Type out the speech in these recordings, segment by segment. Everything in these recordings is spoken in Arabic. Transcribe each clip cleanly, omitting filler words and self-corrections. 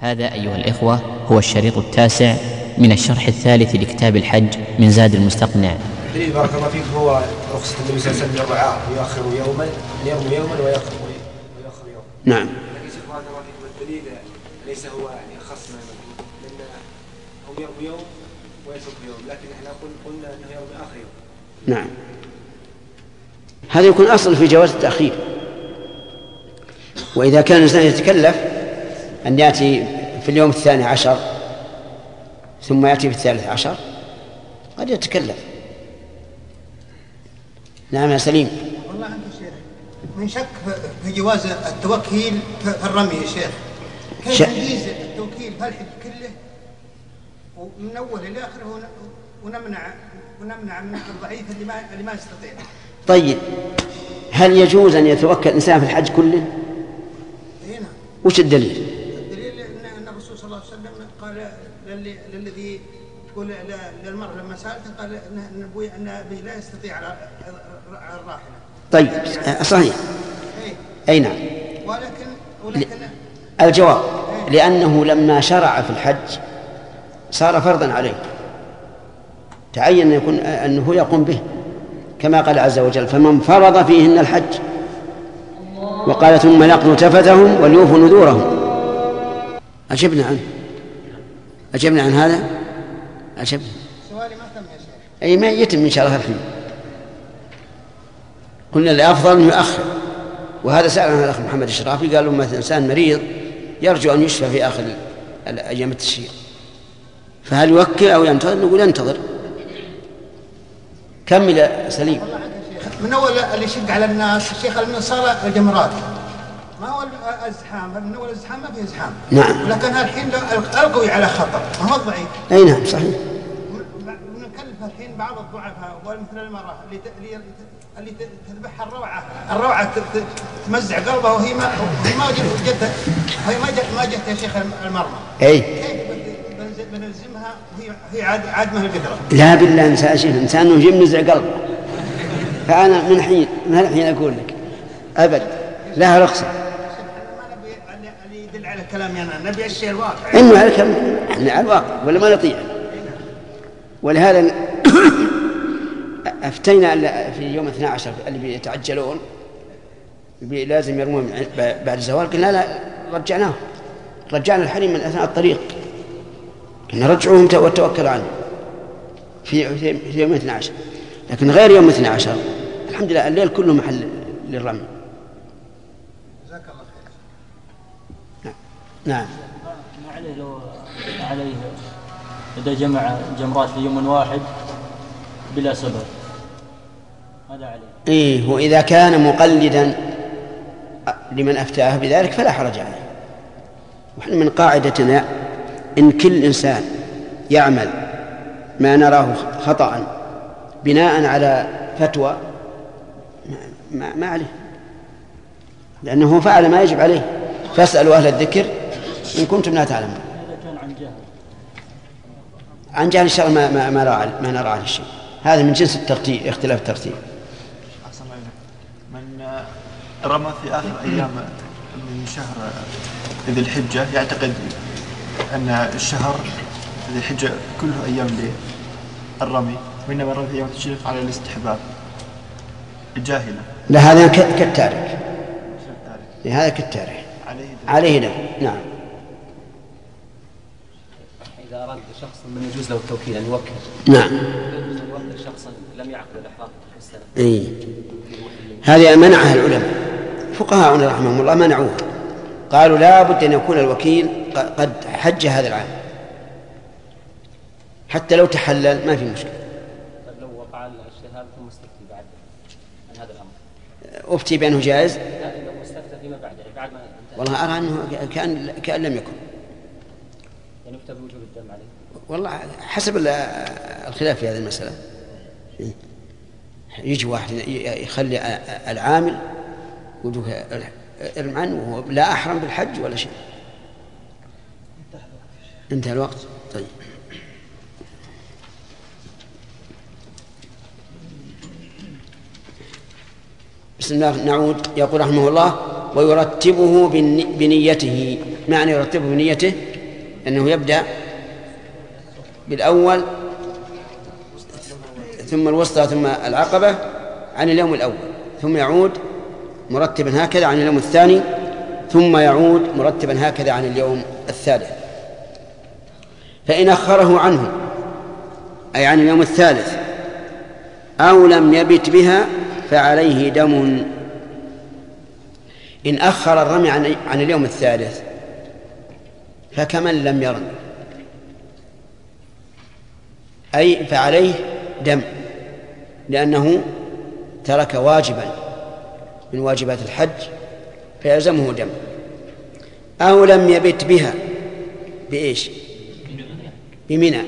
هذا أيها الإخوة هو الشريط التاسع من الشرح الثالث لكتاب الحج من زاد المستقنع. الدليل بارك الله فيك هو رخصة النبي صلى الله عليه وسلم للرعاة يؤخر يوما يرمي يوما ويؤخر يوما. نعم. لكن شيخ بارك الله فيك الدليل ليس هو يعني أخص من لأن هم يرمي يوم ويترك يوم، لكن احنا قلنا أنه يرمي آخر يوم. نعم. هذا يكون أصل في جواز التأخير. وإذا كان الإنسان يتكلف أن يأتي في اليوم 12 ثم يأتي في 13 قد يتكلف. نعم يا سليم. والله أنت شيخ من شك في جواز التوكيل في الرمي يا شيخ، كيف نجيز التوكيل في الحج كله ومن أول إلى آخره ونمنع من الضعيف اللي ما يستطيع؟ طيب هل يجوز أن يتوكل الإنسان في الحج كله؟ هنا وش الدليل؟ الدليل أن الرسول صلى الله عليه وسلم قال للذي يقول للمرأة لما سألته قال أن أبي لا يستطيع على الراحلة. طيب صحيح. أي نعم. ولكن الجواب لأنه لما شرع في الحج صار فرضا عليه، تعين أنه يقوم به كما قال عز وجل فمن فرض فيهن الحج، وقال ثم يقضوا تفثهم وليوفوا نذورهم. أجبنا عن هذا. أجبنا. سؤالي ما تم يا شيخ. أي ما يتم إن شاء الله الحين. قلنا الأفضل أن يؤخر، وهذا سألنا الأخ محمد الشرافي قال له مثلا إنسان مريض يرجو أن يشفى في آخر أيام التشريق، فهل يوكل أو ينتظر؟ نقول ينتظر. كمل يا سليم. من أول اللي يشق على الناس الشيخ المنصارة الجمرات ما هو الازدحام، من أول الازدحام ما في ازدحام. نعم. ولكن الحين القوي على خطر ما هو ضعيف. أي نعم صحيح. ونكلف الحين بعض الضعفاء ومثل المرأة اللي تذبح الروعة تمزع قلبها وهي ما جت يا شيخ المرمى. أي. كيف بنلزمها وهي عاد ما هي قدرة؟ لا بالله إنسان يجيب نزع قلبه. فأنا من الحين أقول لك أبد لها رخصة. ما نبي اللي يدل على كلامي أنا، نبي الشيء الواقع. إنه على كلام على الواقع ولا ما نطيع. ولهذا أفتينا في يوم 12 اللي بيتعجلون لازم يرمون بعد الزوال، قلنا لا رجعنا الحريم من أثناء الطريق، نرجعوهم والتوكل عنه في يوم 12، لكن غير يوم 12 الحمد لله الليل كله محل للرمي. جزاك الله خير. نعم. ما عليه لو عليه إذا جمع جمرات في يوم واحد بلا سبب، هذا عليه. إيه، وإذا كان مقلدا لمن أفتاه بذلك فلا حرج عليه. ونحن من قاعدتنا إن كل إنسان يعمل ما نراه خطأ بناء على فتوى ما عليه، لأنه فعل ما يجب عليه. فاسألوا أهل الذكر إن كنتم لا تعلمون. إذا كان عن جهل الشرع ما نرى عليه شيء. هذا من جنس الترتيب، اختلاف الترتيب. من رمى في آخر أيام من شهر ذي الحجة يعتقد أن الشهر ذي الحجة كله أيام للرمي، وإنما الرمي في أيام التشريق على الاستحباب الجاهلة. لا هذا كالتارك. هذا كالتارك عليه له. نعم. إذا أراد شخص من يجوز له التوكيل أن يوكل. نعم. يجوز أن يوكل شخصا لم يعقد الإحرام في السنة. إيه. هذه منعها العلماء، فقهاؤنا رحمهم الله منعوها، قالوا لا بد أن يكون الوكيل قد حج هذا العام، حتى لو تحلل ما في مشكلة. طيب لو وقع الشهادة ثم استفتي بعد عن هذا الأمر، أفتي بأنه جائز؟ لا لو استفتى فيما بعد بعد ما انتهى. والله أرى أنه كأن لم يكن، يعني يفتى بوجوب الدم عليه. والله حسب الخلاف في هذه المسألة. يجي واحد يخلي العامل وجوه ارم عنه وهو لا أحرم بالحج ولا شيء. انتهى الوقت. طيب بسم الله. نعود. يقول رحمه الله ويرتبه بنيته. معنى يرتبه بنيته أنه يبدأ بالأول ثم الوسطى ثم العقبة عن اليوم الأول، ثم يعود مرتبا هكذا عن اليوم الثاني، ثم يعود مرتبا هكذا عن اليوم الثالث. فإن أخره عنه أي عن اليوم الثالث أو لم يبت بها فعليه دم. إن أخر الرمي عن اليوم الثالث فكمن لم يرم، أي فعليه دم، لأنه ترك واجبا من واجبات الحج فيلزمه دم. أو لم يبت بها بإيش؟ بمنى،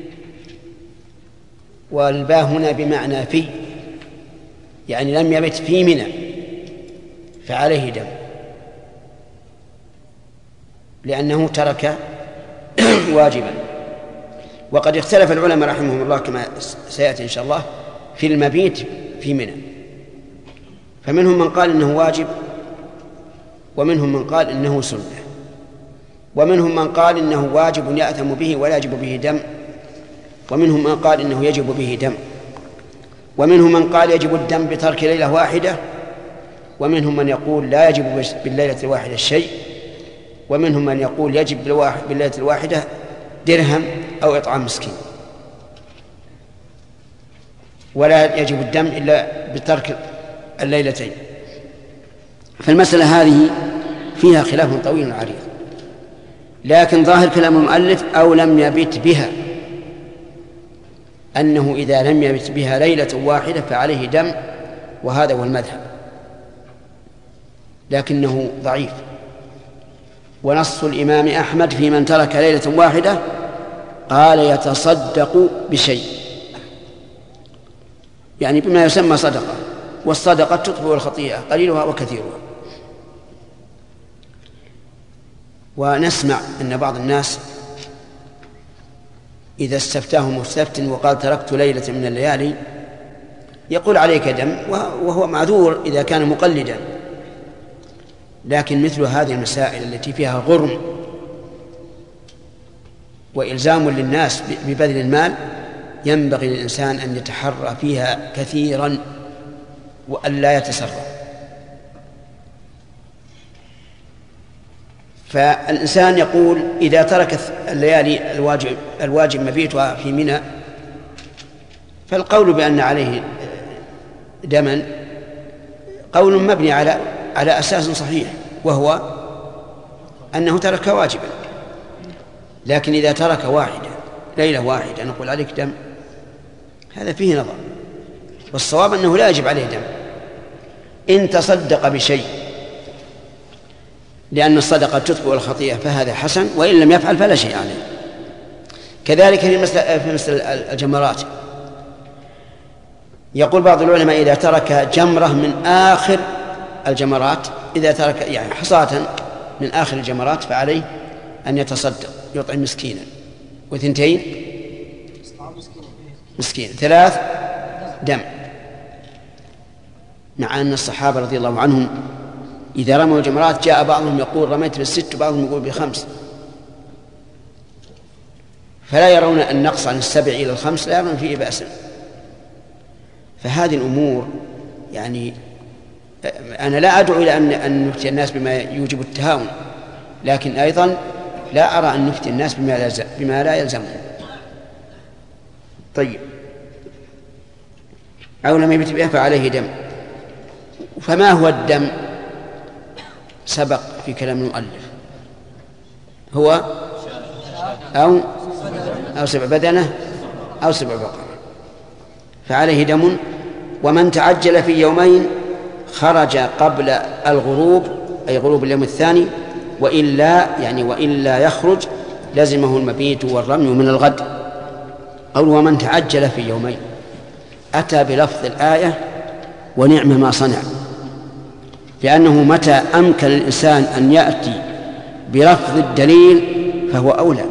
والباء هنا بمعنى في، يعني لم يبت في منى فعليه دم، لأنه ترك واجبا. وقد اختلف العلماء رحمهم الله كما سيأتي إن شاء الله في المبيت في منى، فمنهم من قال إنه واجب، ومنهم من قال إنه سنة، ومنهم من قال إنه واجب يأثم به ولا يجب به دم، ومنهم من قال إنه يجب به دم، ومنهم من قال يجب الدم بترك ليلة واحدة، ومنهم من يقول لا يجب بالليلة الواحدة شيء، ومنهم من يقول يجب بالليلة الواحدة درهم أو إطعام مسكين، ولا يجب الدم إلا بترك الليلتين. فالمسألة هذه فيها خلاف طويل عريض، لكن ظاهر كلام المؤلف أو لم يبت بها، أنه إذا لم يبت بها ليلة واحدة فعليه دم، وهذا هو المذهب، لكنه ضعيف. ونص الإمام أحمد في من ترك ليلة واحدة قال يتصدق بشيء، يعني بما يسمى صدقة، والصدقة تطفئ الخطيئة قليلها وكثيرها. ونسمع أن بعض الناس إذا استفتاه مستفت وقال تركت ليلة من الليالي يقول عليك دم، وهو معذور إذا كان مقلدا. لكن مثل هذه المسائل التي فيها غرم وإلزام للناس ببذل المال ينبغي للإنسان أن يتحرى فيها كثيرا وأن لا يتسرع. فالإنسان يقول إذا ترك الليالي الواجب مبيتها في منى، فالقول بأن عليه دما قول مبني على أساس صحيح، وهو أنه ترك واجبا. لكن إذا ترك واحدة ليلة واحدة نقول عليك دم، هذا فيه نظر، والصواب أنه لا يجب عليه دم إن تصدق بشيء، لأن الصدقة تطفئ الخطيئة فهذا حسن، وإن لم يفعل فلا شيء عليه. كذلك في مثل الجمرات، يقول بعض العلماء إذا ترك جمرة من آخر الجمرات، إذا ترك يعني حصاة من آخر الجمرات فعليه أن يتصدق، يطعم مسكينا، وثنتين مسكين، 3 دم. مع أن الصحابة رضي الله عنهم إذا رموا الجمرات جاء بعضهم يقول رميت بال6 وبعضهم يقول ب5، فلا يرون النقص عن 7 إلى 5 لا يرون فيه بأسا. فهذه الأمور يعني أنا لا أدعو إلى أن نفتي الناس بما يوجب التهاون، لكن أيضا لا أرى أن نفتي الناس بما لا يلزمهم. طيب، أو لم يبت بها فعليه دم. فما هو الدم؟ سبق في كلام المؤلف، هو أو 7 بدنة أو 7 بقرة، فعليه دم. ومن تعجل في يومين خرج قبل الغروب أي غروب اليوم الثاني، وإلا يخرج لزمه المبيت والرمي من الغد. قول ومن تعجل في يومين أتى بلفظ الآية ونعم ما صنع، لأنه متى أمكن الإنسان أن يأتي بلفظ الدليل فهو أولى،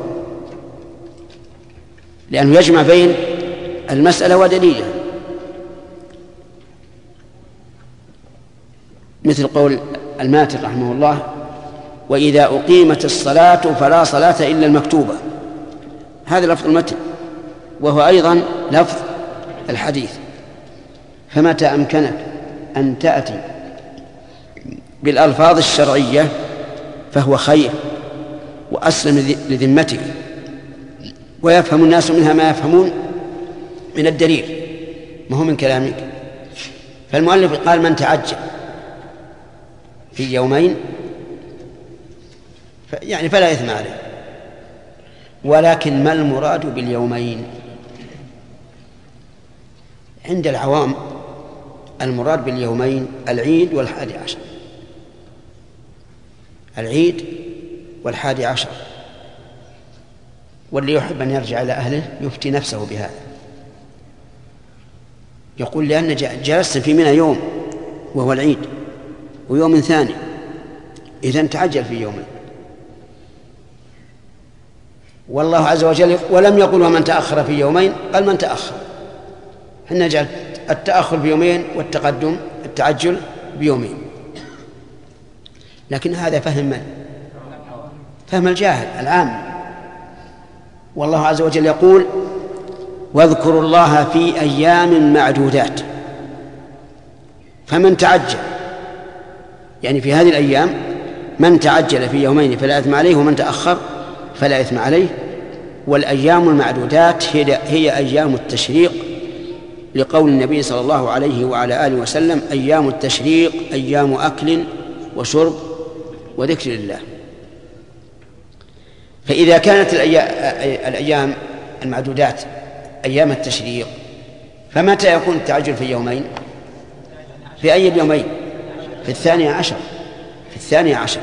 لأنه يجمع بين المسألة ودليلها. مثل قول الماتن رحمه الله: وإذا أقيمت الصلاة فلا صلاة إلا المكتوبة. هذا لفظ المتن، وهو أيضا لفظ الحديث. فمتى أمكنك أن تأتي بالألفاظ الشرعية فهو خير وأسلم لذمتك، ويفهم الناس منها ما يفهمون من الدليل، ما هو من كلامك. فالمؤلف قال: من تعجل في يومين يعني فلا إثم عليه. ولكن ما المراد باليومين؟ عند العوام المراد باليومين العيد وال11، العيد وال11. واللي يحب أن يرجع إلى أهله يفتي نفسه بهذا، يقول: لأن جلست في منى يوم وهو العيد ويوم ثاني، إذن تعجل في يومين. والله عز وجل ولم يقل ومن تأخر في يومين، قال من تأخر. حنا نجعل التأخر بيومين والتقدم التعجل بيومين، لكن هذا فهم من؟ فهم الجاهل العام. والله عز وجل يقول: واذكروا الله في أيام معدودات. فمن تعجل يعني في هذه الأيام، من تعجل في يومين فلا إثم عليه، ومن تأخر فلا إثم عليه. والأيام المعدودات هي أيام التشريق، لقول النبي صلى الله عليه وعلى آله وسلم: أيام التشريق أيام أكل وشرب وذكر الله. فإذا كانت الأيام المعدودات أيام التشريق، فمتى يكون التعجل في يومين؟ في أي اليومين؟ في 12، في 12.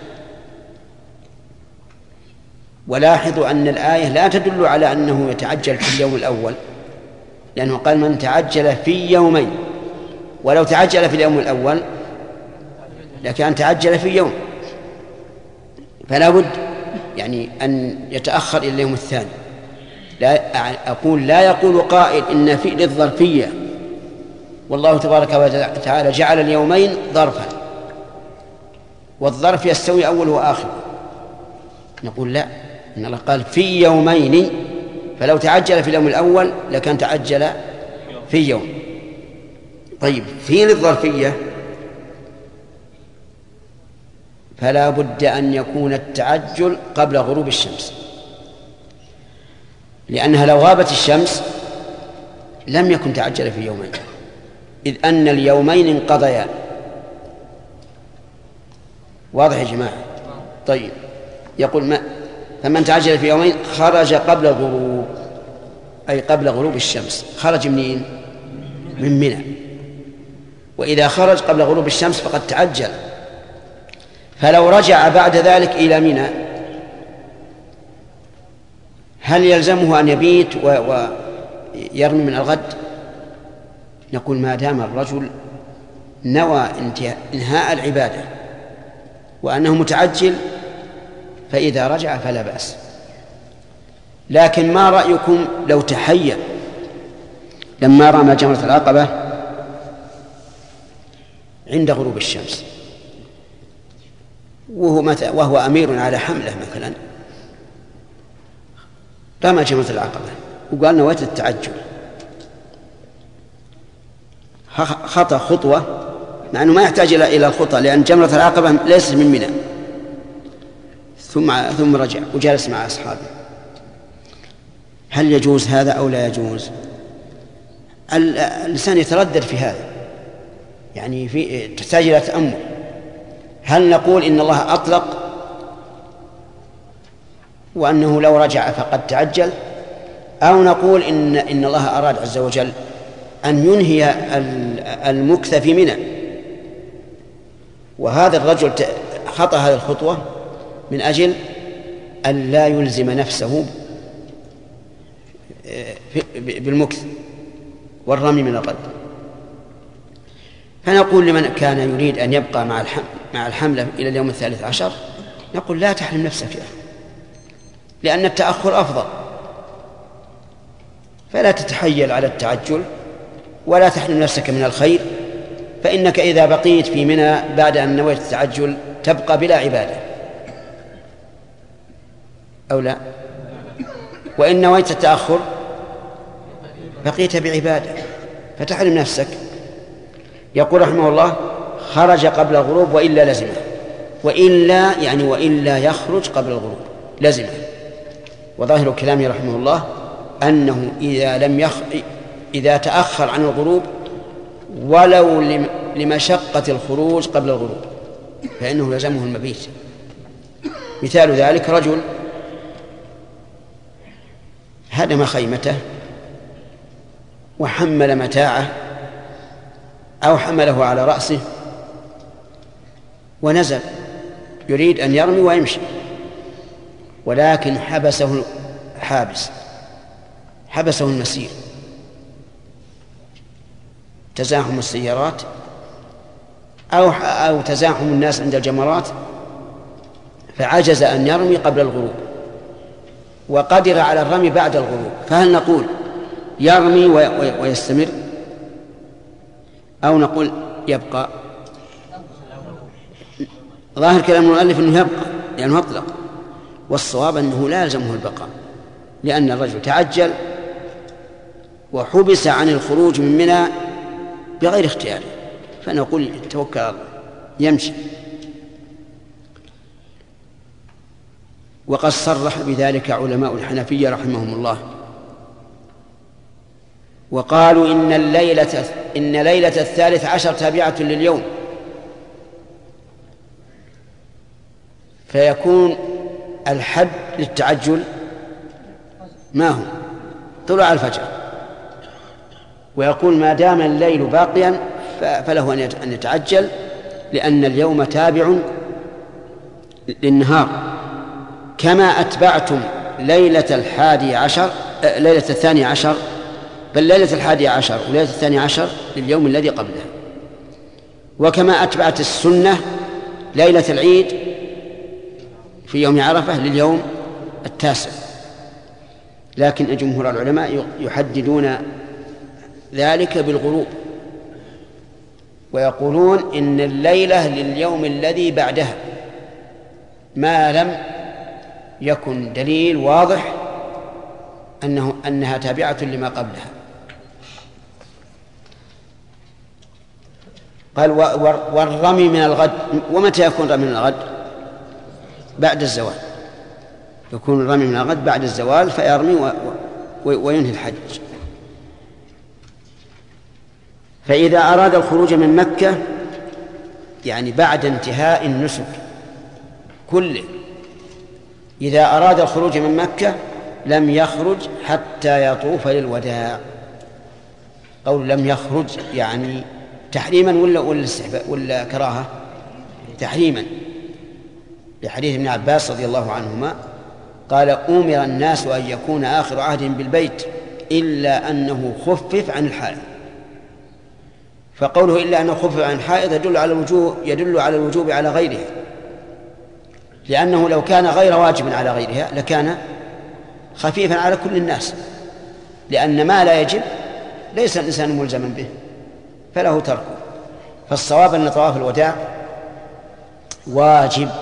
ولاحظوا أن الآية لا تدل على أنه يتعجل في اليوم الأول، لأنه قال من تعجل في يومين، ولو تعجل في اليوم الأول لكان تعجل في يوم، فلا بد يعني أن يتأخر إلى اليوم الثاني. لا يقول قائل إن في للظرفية، والله تبارك وتعالى جعل اليومين ظرفا، والظرف يستوي أول وآخر. نقول لا، إن الله قال في يومين، فلو تعجل في اليوم الأول لكان تعجل في يوم. طيب، في للظرفية فلا بد أن يكون التعجل قبل غروب الشمس، لأنها لو غابت الشمس لم يكن تعجل في يومين، إذ أن اليومين انقضيا. واضح يا جماعة؟ طيب، يقول فمن تعجل في يومين خرج قبل الغروب، أي قبل غروب الشمس. خرج منين؟ من منى. وإذا خرج قبل غروب الشمس فقد تعجل. فلو رجع بعد ذلك إلى منى هل يلزمه أن يبيت ويرمي من الغد؟ نقول ما دام الرجل نوى انهاء العبادة وأنه متعجل فإذا رجع فلا بأس. لكن ما رأيكم لو تحيّل لما رمى جمرة العقبة عند غروب الشمس وهو أمير على حملة مثلا، رمى جمرة العقبة وقال نويت التعجل، خطأ خطوة مع أنه ما يحتاج إلى الخطأ، لأن جمرة العقبة ليست من منى، ثم رجع وجلس مع أصحابه. هل يجوز هذا أو لا يجوز؟ الإنسان يتردد في هذا، يعني تحتاج إلى تأمل. هل نقول إن الله أطلق وأنه لو رجع فقد تعجل، أو نقول إن الله أراد عز وجل أن ينهي المكث في منى، وهذا الرجل خطأ هذه الخطوة من أجل أن لا يلزم نفسه بالمكث والرمي من الغد. فنقول لمن كان يريد أن يبقى مع الحملة إلى اليوم 13 نقول لا تحرم نفسك فيها، لأن التأخر أفضل، فلا تتحيل على التعجل ولا تحرم نفسك من الخير، فإنك إذا بقيت في منى بعد أن نويت التعجل تبقى بلا عبادة أو لا؟ وإن نويت التأخر بقيت بعبادة فتحرم نفسك. يقول رحمه الله: خرج قبل الغروب وإلا لزمه. وإلا يعني وإلا يخرج قبل الغروب لزمه. وظاهر كلامه رحمه الله أنه إذا تأخر عن الغروب ولو لمشقة الخروج قبل الغروب فإنه لزمه المبيت. مثال ذلك: رجل هدم خيمته وحمل متاعه أو حمله على رأسه ونزل يريد أن يرمي ويمشي، ولكن حبسه المسير، تزاحم السيارات أو تزاحم الناس عند الجمرات، فعجز أن يرمي قبل الغروب وقدر على الرمي بعد الغروب، فهل نقول يرمي ويستمر أو نقول يبقى؟ ظاهر كلام المؤلف أنه يبقى يعني مطلق، والصواب أنه لا يلزمه البقاء، لأن الرجل تعجل وحبس عن الخروج من منى بغير اختياره، فنقول توكل على الله يمشي. وقد صرح بذلك علماء الحنفية رحمهم الله، وقالوا إن ليلة 13 تابعة لليوم، فيكون الحد للتعجل ما هو؟ طلوع الفجر. ويقول ما دام الليل باقيا فله أن يتعجل، لأن اليوم تابع للنهار، كما أتبعتم ليلة 12، بل ليلة 11 وليلة 12 لليوم الذي قبله، وكما أتبعت السنة ليلة العيد في يوم عرفة لليوم 9. لكن جمهور العلماء يحددون ذلك بالغروب، ويقولون إن الليلة لليوم الذي بعدها ما لم يكن دليل واضح أنها تابعة لما قبلها. قال والرمي من الغد. ومتى يكون الرمي من الغد؟ بعد الزوال. يكون الرمي من الغد بعد الزوال فيرمي وينهي الحج. فإذا أراد الخروج من مكة يعني بعد انتهاء النسك كله، إذا أراد الخروج من مكة لم يخرج حتى يطوف للوداع. قول لم يخرج يعني تحريما ولا كراهة؟ تحريما، لحديث ابن عباس رضي الله عنهما قال أمر الناس أن يكون آخر عهدهم بالبيت إلا أنه خفف عن الحائض. فقوله إلا أنه خفف عن الحائض يدل على الوجوب على غيرها، لأنه لو كان غير واجب على غيرها لكان خفيفا على كل الناس، لأن ما لا يجب ليس الإنسان ملزما به فله تركه. فالصواب أن طواف الوداع واجب.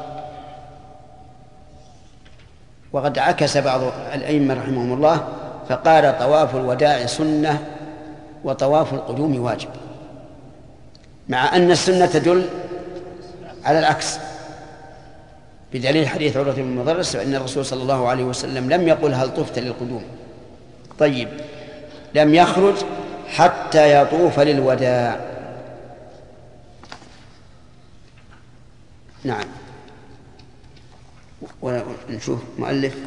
وقد عكس بعض الأئمة رحمهم الله فقال طواف الوداع سنة وطواف القدوم واجب، مع أن السنة تدل على العكس بدليل حديث عروة بن مضرس أن الرسول صلى الله عليه وسلم لم يقل هل طفت للقدوم. طيب، لم يخرج حتى يطوف للوداع. نعم. ونشوف مؤلف.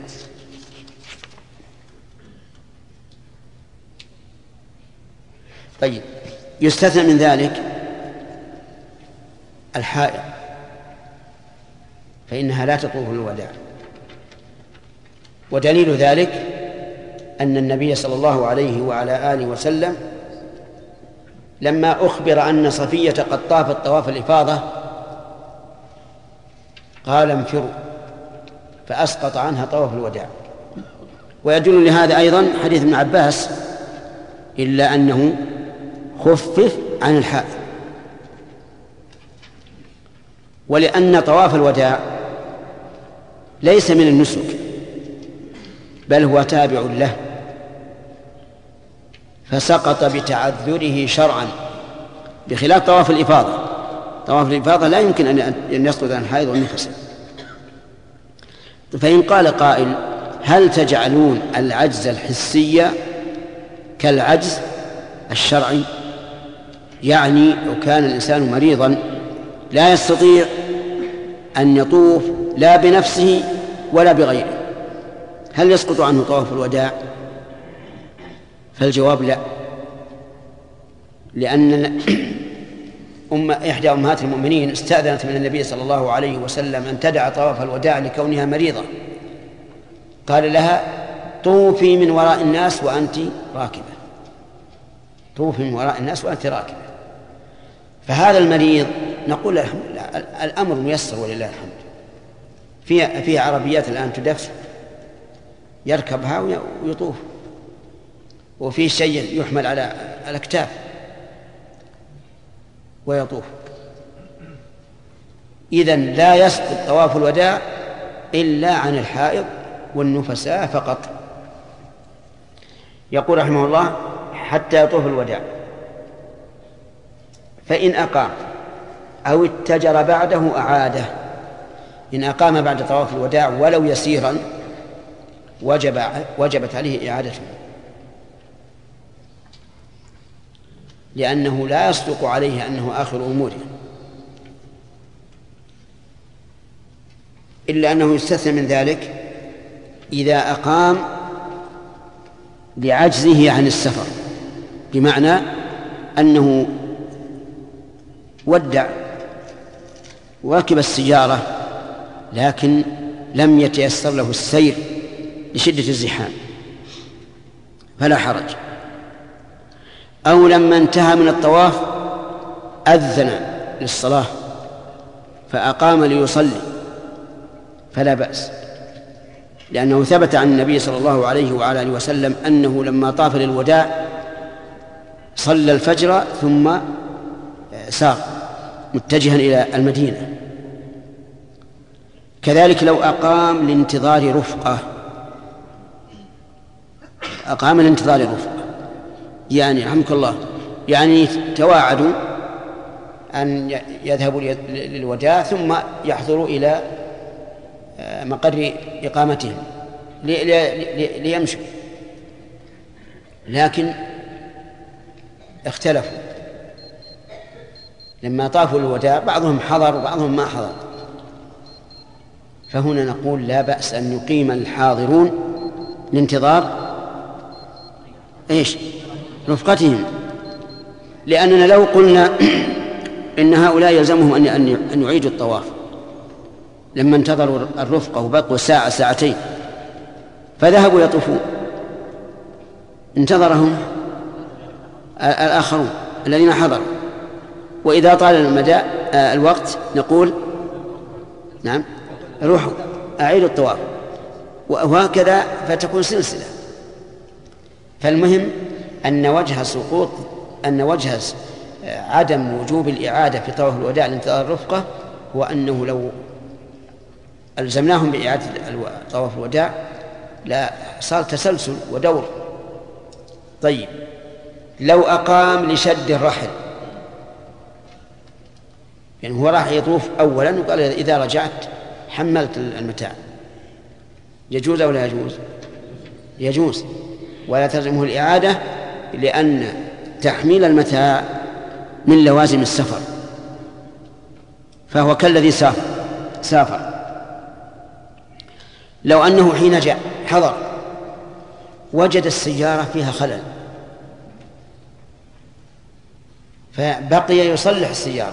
طيب، يستثنى من ذلك الحائض فإنها لا تطوف للوداع، ودليل ذلك أن النبي صلى الله عليه وعلى آله وسلم لما أخبر أن صفية قد طافت طواف الإفاضة قال انفروا، فأسقط عنها طواف الوداع. ويدل لهذا أيضا حديث ابن عباس إلا أنه خفف عن الحائض، ولأن طواف الوداع ليس من النسك بل هو تابع له، فسقط بتعذره شرعا، بخلاف طواف الإفاضة. طواف الإفاضة لا يمكن أن يسقط عن الحائض والنفس. فإن قال قائل: هل تجعلون العجز الحسي كالعجز الشرعي؟ يعني لو كان الإنسان مريضا لا يستطيع أن يطوف لا بنفسه ولا بغيره، هل يسقط عنه طواف الوداع؟ فالجواب لا، لأن إحدى أمهات المؤمنين استأذنت من النبي صلى الله عليه وسلم أن تدع طواف الوداع لكونها مريضة، قال لها: طوفي من وراء الناس وأنت راكبة، طوفي من وراء الناس وأنت راكبة. فهذا المريض نقول له الأمر ميسر ولله الحمد، فيها عربيات الآن تدف يركبها ويطوف، وفي شيء يحمل على الأكتاف ويطوف. إذن لا يسقط طواف الوداع إلا عن الحائض والنفساء فقط. يقول رحمه الله: حتى يطوف الوداع، فإن أقام أو اتجر بعده أعاده. إن أقام بعد طواف الوداع ولو يسيرا وجبت عليه إعادته، لأنه لا يصدق عليه أنه آخر أموره، إلا أنه يستثنى من ذلك إذا أقام لعجزه عن السفر، بمعنى أنه ودع وركب السيارة لكن لم يتيسر له السير لشدة الزحام فلا حرج، أو لما انتهى من الطواف أذن للصلاة فأقام ليصلي فلا بأس، لأنه ثبت عن النبي صلى الله عليه وعلى آله وسلم أنه لما طاف للوداع صلى الفجر ثم سار متجها إلى المدينة. كذلك لو أقام لانتظار رفقة، أقام لانتظار رفقة، يعني رحمك الله، يعني تواعدوا أن يذهبوا للوداع ثم يحضروا إلى مقر إقامتهم ليمشوا، لكن اختلفوا لما طافوا الوداع، بعضهم حضر وبعضهم ما حضر. فهنا نقول لا بأس أن يقيم الحاضرون لانتظار رفقتهم، لأننا لو قلنا إن هؤلاء يلزمهم أن يعيدوا الطواف لما انتظروا الرفقة وبقوا ساعة ساعتين فذهبوا يطوفون، انتظرهم الآخرون الذين حضروا، وإذا طال المدى الوقت نقول نعم روحوا أعيدوا الطواف، وهكذا فتكون سلسلة. فالمهم أن وجه عدم وجوب الإعادة في طواف الوداع لانتظار الرفقة هو أنه لو ألزمناهم بإعادة طواف الوداع لا صار تسلسل ودور. طيب لو أقام لشد الرحل، يعني هو راح يطوف أولا وقال إذا رجعت حملت المتاع، يجوز أو لا يجوز؟ يجوز، ولا تلزمه الإعادة، لأن تحميل المتاع من لوازم السفر، فهو كالذي سافر. لو أنه حين جاء حضر وجد السيارة فيها خلل فبقي يصلح السيارة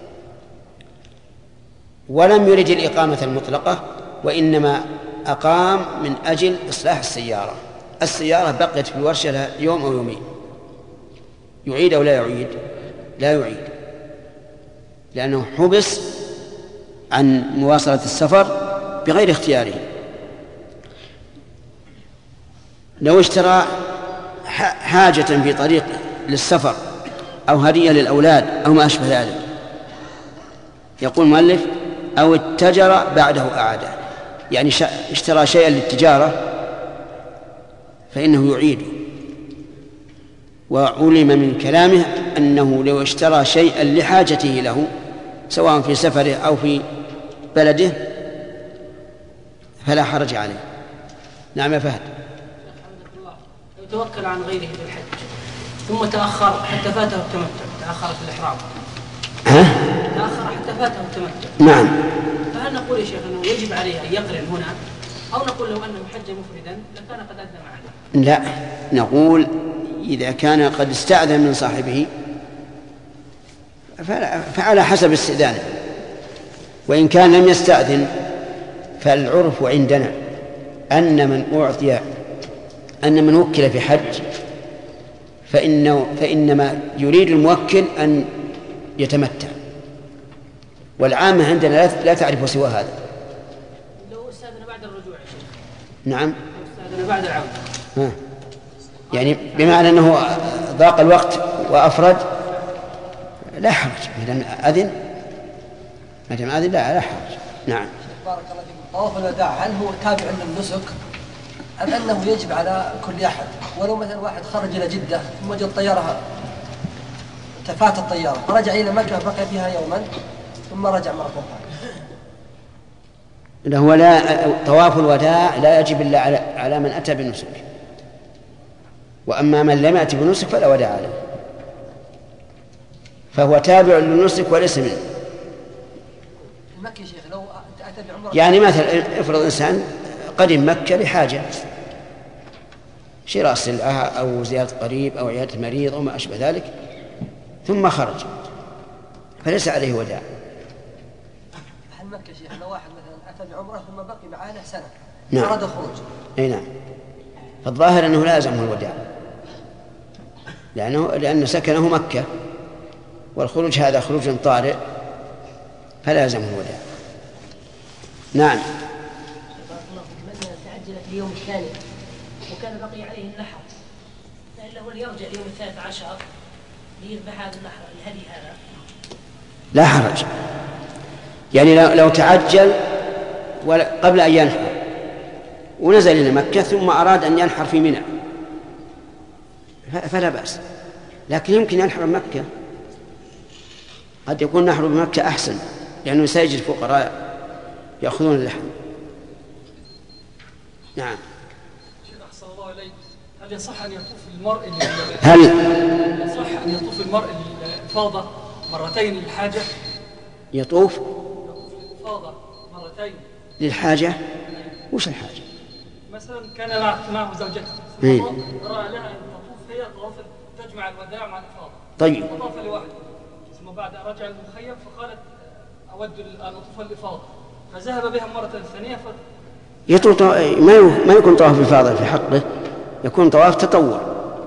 ولم يرد الإقامة المطلقة، وإنما أقام من أجل إصلاح السيارة. السيارة بقيت في الورشة لها يوم أو يومين، يعيد أو لا يعيد؟ لا يعيد، لأنه حبس عن مواصلة السفر بغير اختياره. لو اشترى حاجة في طريق للسفر أو هدية للأولاد أو ما أشبه ذلك، يقول المؤلف أو اتجر بعده أعاده، يعني اشترى شيئا للتجارة فإنه يعيده. وعلم من كلامه أنه لو اشترى شيئا لحاجته له سواء في سفره أو في بلده فلا حرج عليه. نعم يا فهد. لو توكل عن غيره في الحج ثم تأخر حتى فاته التمتع، تأخر في الإحرام، تأخر حتى فاته التمتع، نعم، فهل نقول يا شيخ أنه يجب عليه أن يقرن هنا، أو نقول لو أنه حج مفردا لكان قد أدى معه؟ لا، نقول إذا كان قد استأذن من صاحبه فعلى حسب استئذانه، وإن كان لم يستأذن فالعرف عندنا أن من وكل في حج فإنما يريد الموكل أن يتمتع، والعامة عندنا لا تعرف سوى هذا. لو استأذن بعد الرجوع يا شيخ. نعم، لو استأذن بعد العودة. يعني بمعنى أنه ضاق الوقت وأفرد لا حرج، ما دام أذن لا حرج. نعم. بارك الله فيكم. طواف الوداع هل هو تابع للنسك أم أنه يجب على كل أحد؟ ولو مثلا واحد خرج إلى جدة ثم جاء الطيارة تفات الطيارة فرجع إلى مكة بقي فيها يوما ثم رجع مرة أخرى. طواف الوداع لا يجب إلا على من أتى بنسك، وأما من لم يأتي بنسك فلا وداع عليه، فهو تابع للنسك وليس منه. مكة يا شيخ لو أتى بعمرة، يعني مثلا افرض إنسان قدم مكة لحاجة شراء سلعة أو زيارة قريب أو عيادة مريض أو ما أشبه ذلك ثم خرج فليس عليه وداع. هل مكة يا شيخ لو واحد مثلا أتى بعمرة ثم بقي معاه سنة نعم. أراد الخروج؟ أي نعم، فالظاهر أنه لازمه الوداع لأن سكنه مكة، والخروج هذا خروج طارئ فلازمه الوداع. نعم. من تعجل في اليوم الثاني وكان بقي عليه النحر فإنه ليرجع اليوم 13 ليذبح هذا النحر الهدي هذا لا حرج، يعني لو تعجل قبل أن ينحر ونزل إلى مكة ثم أراد أن ينحر في منى فلا بأس، لكن يمكن ينحر مكة، قد يكون نحر بمكة أحسن لأنه سيجد الفقراء يأخذون اللحم. نعم. شيخ أحسن الله إليك، هل يصح أن يطوف المرء الإفاضة مرتين للحاجة؟ يطوف الإفاضة مرتين للحاجة؟ وش الحاجة؟ مثلا كان معه زوجته ثم رأى لها أن تطوف هي طواف تجمع الوداع مع الإفاضة، طيب، وطاف لوحده، ثم بعد رجع المخيم فقالت أود أن أطوف الإفاضة، فذهب بها مرة ثانية ما يكون طواف إفاضة في حقه، يكون طواف تطوع.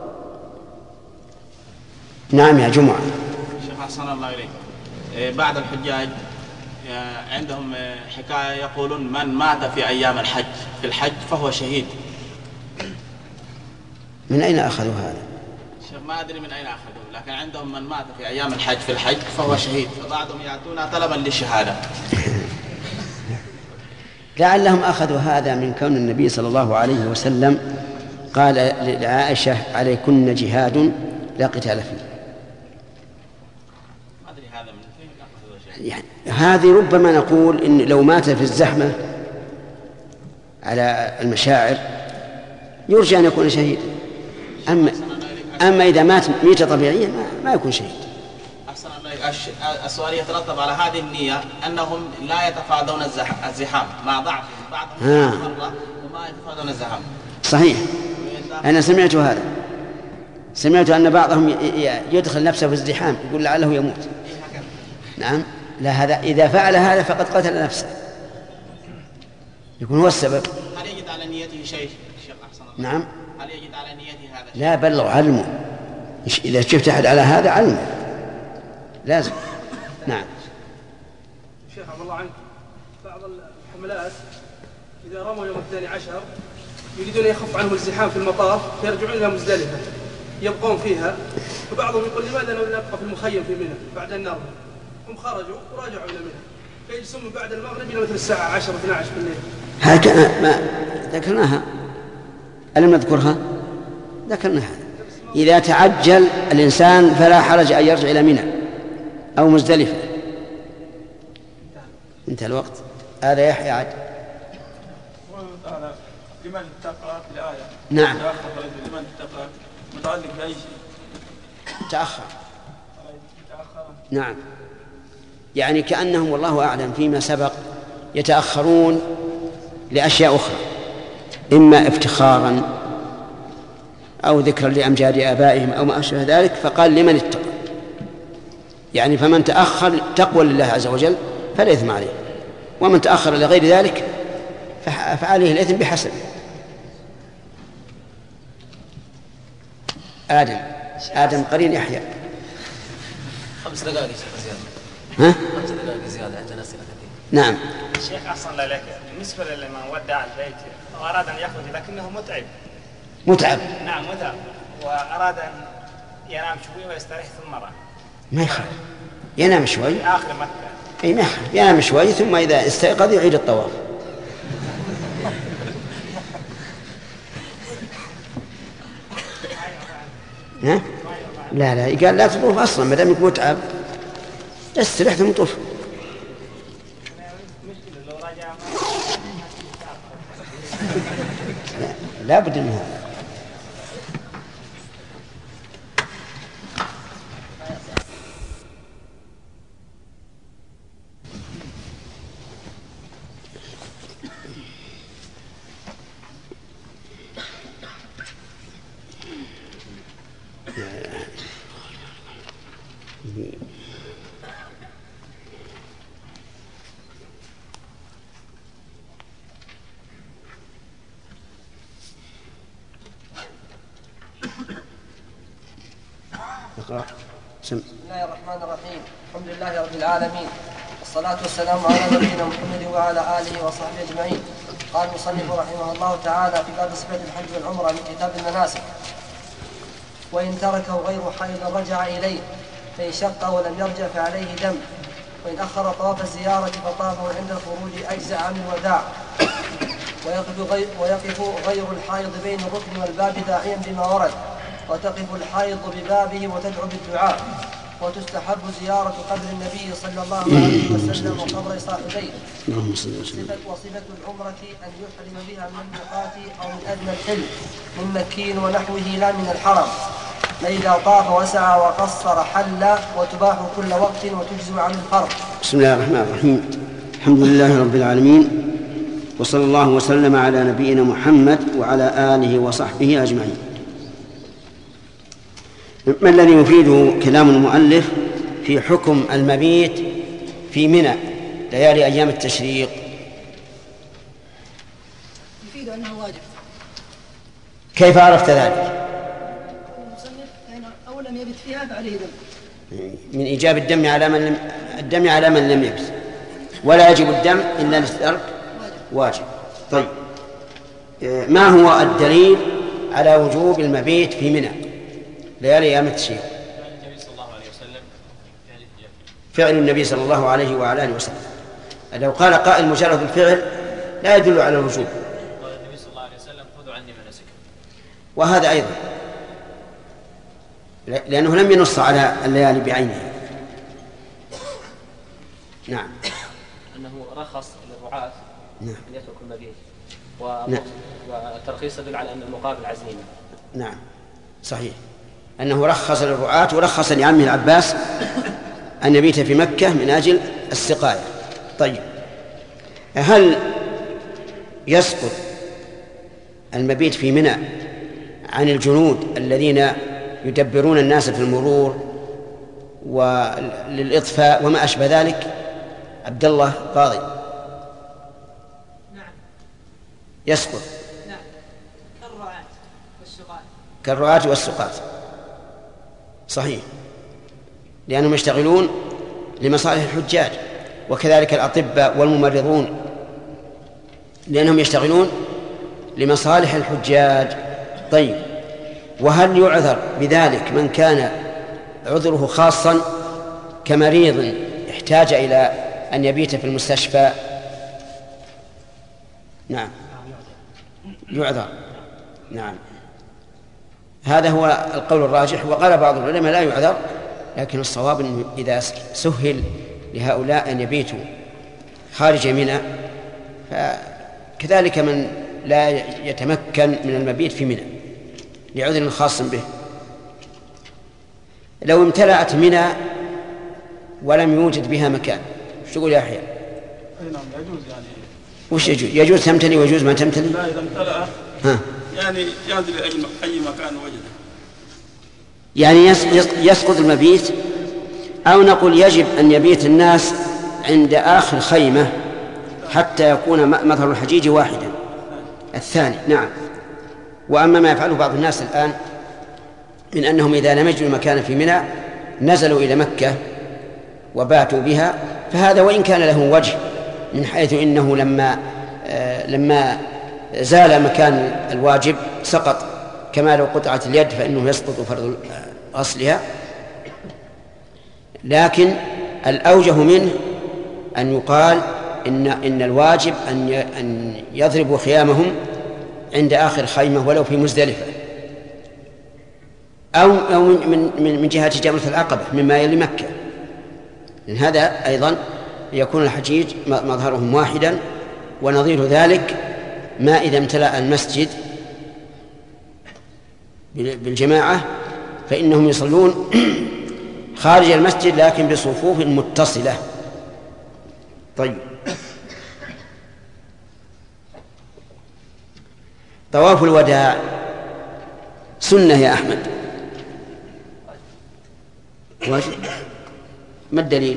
نعم يا جمعة. شيخ أحسن الله إليك، بعض الحجاج عندهم حكاية يقولون من مات في أيام الحج في الحج فهو شهيد. من أين أخذوا هذا؟ شيخ ما أدري من أين أخذوا، لكن عندهم من مات في أيام الحج في الحج فهو شهيد، فبعضهم يأتون طلبا للشهادة. لعلهم أخذوا هذا من كون النبي صلى الله عليه وسلم قال لعائشة عليكن جهاد لا قتال فيه. ما أدري هذا من فين أخذوا شيء. يعني هذه ربما نقول إن لو مات في الزحمة على المشاعر يرجى أن يكون شهيد، أما إذا مات ميتة طبيعية ما يكون شهيد. السؤال يترتب على هذه النية أنهم لا يتفادون الزحام مع ضعفهم، بعضهم مرة وما يتفادون الزحام. صحيح، أنا سمعت هذا، سمعت أن بعضهم يدخل نفسه في الزحام يقول لعله يموت. نعم، لا، هذا إذا فعل هذا فقد قتل نفسه، يكون هو السبب. هل يجد على نيته شيء شيخ أحسن الله؟ نعم. هل يجد على نيته هذا شيء؟ لا، بلغ علمه، إذا شفت أحد على هذا علمه لازم. نعم. شيخ عبد الله عنك، بعض الحملات إذا رموا يوم 12 يريدون يخف عنهم الزحام في المطار فيرجعون إلى مزدلفة يبقون فيها، فبعضهم يقول لماذا نبقى في المخيم في منى بعد أن نرمي؟ هم خرجوا وراجعوا إلى منى، فيجلسون من بعد المغرب إلى مثل الساعة 10 12 بالليل. هكذا ما ذكرناها، ألم نذكرها؟ ذكرناها. إذا تعجل الإنسان فلا حرج أن يرجع إلى منى أو مزدلفة. انتهى الوقت. هذا يحيى عاد. لمن اتقى في الآية. نعم. لمن اتقى متعلق بأي شيء. تأخر. نعم. يعني كأنهم والله أعلم فيما سبق يتأخرون لأشياء أخرى، إما افتخارا أو ذكرا لأمجاد آبائهم أو ما أشبه ذلك، فقال لمن اتقى، يعني فمن تأخر تقوى لله عز وجل فلا إثم عليه، ومن تأخر لغير ذلك فعليه الإثم بحسب. آدم قرين يحيى. 5 دقائق يا شيخ زيادة. ها؟ 5 دقائق زيادة، عندنا أسئلة كثير. نعم. الشيخ أحسن الله لك، بالنسبة لمن ودع البيت وأراد أن يخرج لكنه متعب. نعم متعب، وأراد أن ينام شوي ويستريح ثم رأى. ما يخرج، ينام شوي. في آخر مكة. أي ما يخرج، ينام شوي ثم إذا استيقظ يعيد الطواف. ها؟ لا قال لا تطوف أصلا ما دامك متعب، استريح ثم طوف. لا بد من هذا. بسم الله الرحمن الرحيم. الحمد لله رب العالمين، والصلاة والسلام على نبينا محمد وعلى آله وصحبه أجمعين. قال المصنف رحمه الله تعالى في باب صفة الحج والعمرة من كتاب المناسك: وإن تركه غير حائض رجع إليه، فإن شق ولم يرجع فعليه دم، وإن أخر طواف الزيارة فطافه عند الخروج أجزأ عن الوداع. ويقف غير الحائض بين الركن والباب داعيا بما ورد، وتقف الحائض ببابه وتدعو بالدعاء. وتستحب زيارة قبر النبي صلى الله عليه وسلم وقبر صاحبيه. وصفة العمرة أن يحرم بها من الميقات أو من أدنى الحل من مكي ونحوه لا من الحرم، فإذا طاف وسعى وقصر حل، وتباح كل وقت وتجزم عن الفرض. بسم الله الرحمن الرحيم. الحمد لله رب العالمين، وصلى الله وسلم على نبينا محمد وعلى آله وصحبه أجمعين. ما الذي يفيده كلام المؤلف في حكم المبيت في منى ليالي أيام التشريق؟ يفيد أنه واجب. كيف عرفت ذلك؟ المصنف أو لم يبت فيها فعليه دم. من إيجاب الدم على من لم يبت، ولا يجب الدم إلا للترك واجب. طيب، ما هو الدليل على وجوب المبيت في منى ليالي أيام التشريق؟ فعل النبي صلى الله عليه وعلى آله وسلم. لو قال قائل مجرد الفعل لا يدل على الوجوب. قال النبي صلى الله عليه وسلم: خذوا عني مناسككم. وهذا أيضا لأنه لم ينص على الليالي بعينها. نعم. أنه رخص للرعاة أن يتركوا المبيت، والترخيص يدل على أن المقابل عزيمة. نعم صحيح، أنه رخص للرعاة ورخص لعمه العباس أن يبيت في مكة من أجل السقاية. طيب، هل يسقط المبيت في منى عن الجنود الذين يدبرون الناس في المرور وللإطفاء وما أشبه ذلك؟ عبد الله قاضي. نعم يسقط. نعم، كالرعاة والسقاة. صحيح، لأنهم يشتغلون لمصالح الحجاج، وكذلك الأطباء والممرضون لأنهم يشتغلون لمصالح الحجاج. طيب، وهل يعذر بذلك من كان عذره خاصا كمريض احتاج إلى أن يبيت في المستشفى نعم يعذر. نعم هذا هو القول الراجح. وقال بعض العلماء لا يعذر، لكن الصواب أنه إذا سهل لهؤلاء أن يبيتوا خارج منى فكذلك من لا يتمكن من المبيت في منى لعذر خاص به. لو امتلأت منى ولم يوجد بها مكان ايش تقول يا يحيى؟ نعم يجوز يعني. وش يجوز؟ يجوز تمتلي ويجوز ما تمتلي؟ لا إذا امتلأ يعني ينزل أي مكان وجده، يعني يسقط المبيت. أو نقول يجب أن يبيت الناس عند آخر خيمة حتى يكون مظهر الحجيج واحدا الثاني. نعم. وأما ما يفعله بعض الناس الآن من أنهم إذا لم يجدوا مكانا في منى نزلوا إلى مكة وباتوا بها، فهذا وإن كان له وجه من حيث إنه لما زال مكان الواجب سقط، كما لو قطعت اليد فإنه يسقط فرض غسلها. لكن الأوجه منه أن يقال إن الواجب أن يضربوا خيامهم عند آخر خيمة ولو في مزدلفة أو من جهة جمرة العقبة مما يلي مكة، لأن هذا أيضا يكون الحجيج مظهرهم واحدا. ونظير ذلك ما إذا امتلأ المسجد بالجماعة فإنهم يصلون خارج المسجد لكن بصفوف متصلة. طيب طواف الوداع سنة يا أحمد، ما الدليل؟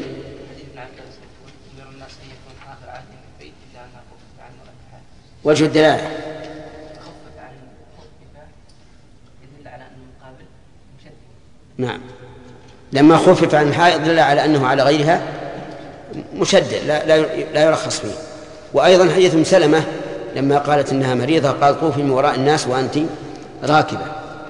وجه الدلالة نعم، لما خفف عن الحائض دل على أنه على غيرها مشدد لا يرخص فيه. وأيضا حديث أم سلمة لما قالت إنها مريضة قال طوفي من وراء الناس وأنت راكبة.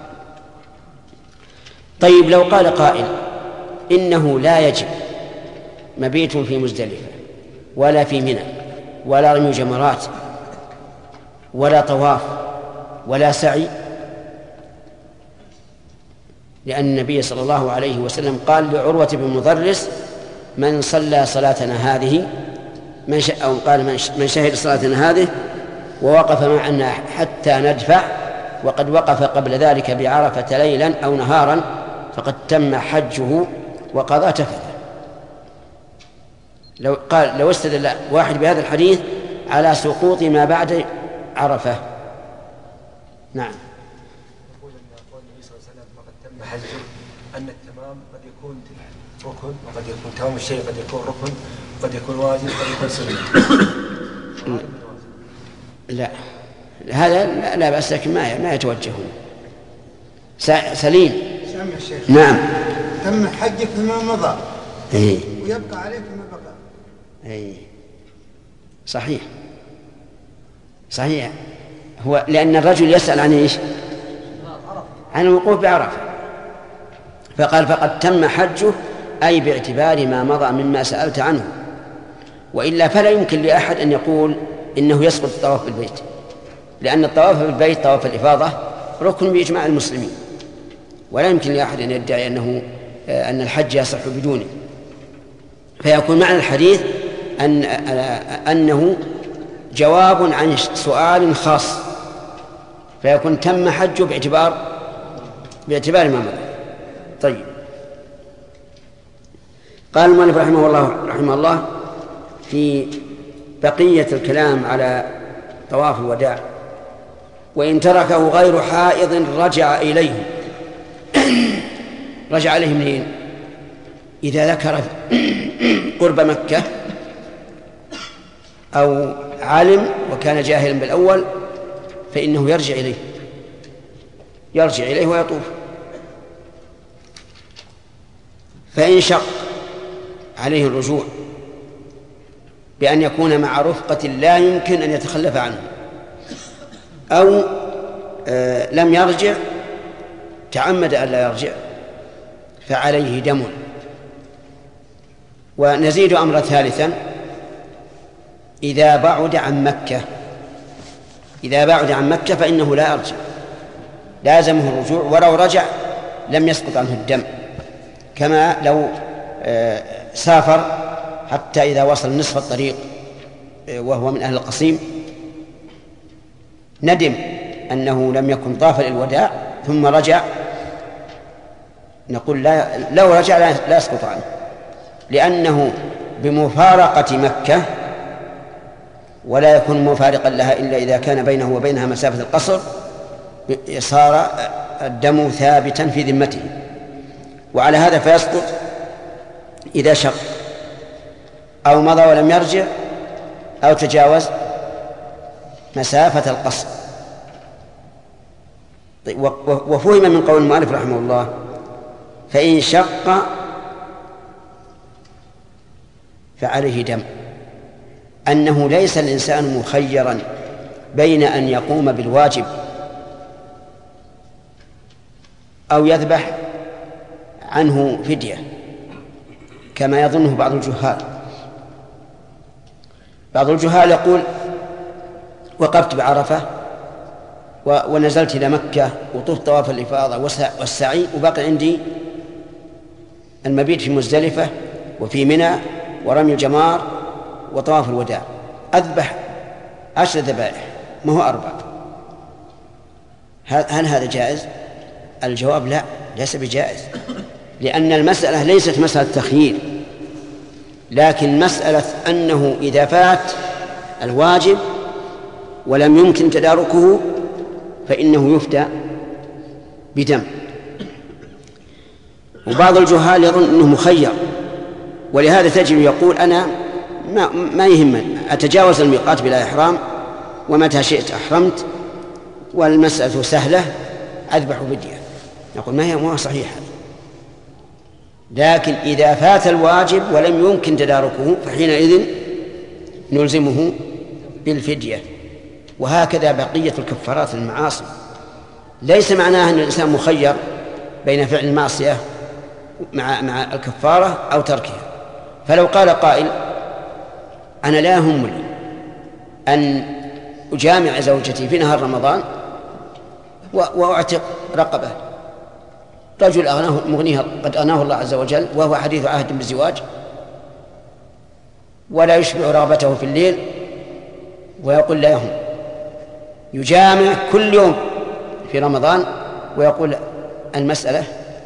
طيب لو قال قائل إنه لا يجب مبيت في مزدلفة ولا في منى ولا رمي جمرات ولا طواف ولا سعي، لأن النبي صلى الله عليه وسلم قال لعروة بن مضرس من صلى صلاتنا هذه أو قال من شهد صلاتنا هذه ووقف معنا حتى ندفع وقد وقف قبل ذلك بعرفة ليلا أو نهارا فقد تم حجه وقضى تفثه. لو استدل واحد بهذا الحديث على سقوط ما بعد عرفة. نعم. يقول النبي صلى الله عليه وسلم وقد تم حجه أن التمام قد يكون ركن وقد يكون تمام الشيء قد يكون ركن قد يكون واجب قد يكون سنة. لا هذا لا بأس، لكن ما يتوجهون. سليم. سامع الشيخ. نعم. تم حجك فيما مضى إيه. ويبقى عليك ما بقى. إيه. صحيح هو لأن الرجل يسأل عن إيش؟ عن الوقوف بعرفة، فقال فقد تم حجه أي باعتبار ما مضى مما سألت عنه، وإلا فلا يمكن لأحد أن يقول إنه يسقط الطواف بالبيت، لأن الطواف بالبيت طواف الإفاضة ركن بإجماع المسلمين، ولا يمكن لأحد أن يدعي أن الحج يصح بدونه. فيكون معنى الحديث أنه جواب عن سؤال خاص، فيكون تم حجه باعتبار ما مضى. طيب قال المؤلف رحمه الله في بقية الكلام على طواف الوداع: وإن تركه غير حائض رجع إليه. رجع إليه منين؟ إذا ذكر قرب مكة أو علم وكان جاهلا بالأول فإنه يرجع إليه ويطوف. فإن شق عليه الرجوع بأن يكون مع رفقة لا يمكن أن يتخلف عنه، أو لم يرجع تعمد أن لا يرجع، فعليه دم. ونزيد أمرا ثالثا: إذا بعد عن مكة فإنه لا يرجع، لازمه الرجوع، ولو رجع لم يسقط عنه الدم، كما لو سافر حتى إذا وصل نصف الطريق وهو من أهل القصيم ندم أنه لم يكن طاف للوداع ثم رجع، نقول لو رجع لا يسقط عنه، لأنه بمفارقة مكة، ولا يكون مفارقا لها إلا إذا كان بينه وبينها مسافة القصر، صار الدم ثابتا في ذمته. وعلى هذا فيسقط إذا شق أو مضى ولم يرجع أو تجاوز مسافة القصر. وفهم من قول المؤلف رحمه الله فإن شق فعليه دم، أنه ليس الإنسان مخيرا بين أن يقوم بالواجب أو يذبح عنه فدية كما يظنه بعض الجهال. بعض الجهال يقول وقفت بعرفة ونزلت إلى مكة وطفت طواف الإفاضة والسعي وبقي عندي المبيت في مزدلفة وفي منى ورمي الجمار وطواف الوداع، أذبح 10 ذبائح ما هو 4. هل هذا جائز؟ الجواب لا، ليس بجائز، لأن المسألة ليست مسألة تخيير، لكن مسألة أنه إذا فات الواجب ولم يمكن تداركه فإنه يفتى بدم. وبعض الجهال يظن أنه مخير، ولهذا تجد يقول أنا ما يهمني أتجاوز الميقات بلا إحرام ومتى شئت أحرمت والمسألة سهلة أذبح فدية. نقول ما هي صحيحة، لكن إذا فات الواجب ولم يمكن تداركه فحينئذ نلزمه بالفدية. وهكذا بقية الكفارات المعاصي، ليس معناها أن الإنسان مخير بين فعل المعصية مع الكفارة أو تركها. فلو قال قائل أنا لا يهمني أن أجامع زوجتي في نهار رمضان وأعتق رقبة، رجل قد أغناه الله عز وجل وهو حديث عهد بالزواج ولا يشبع رغبته في الليل، ويقول لا يهم، يجامع كل يوم في رمضان ويقول المسألة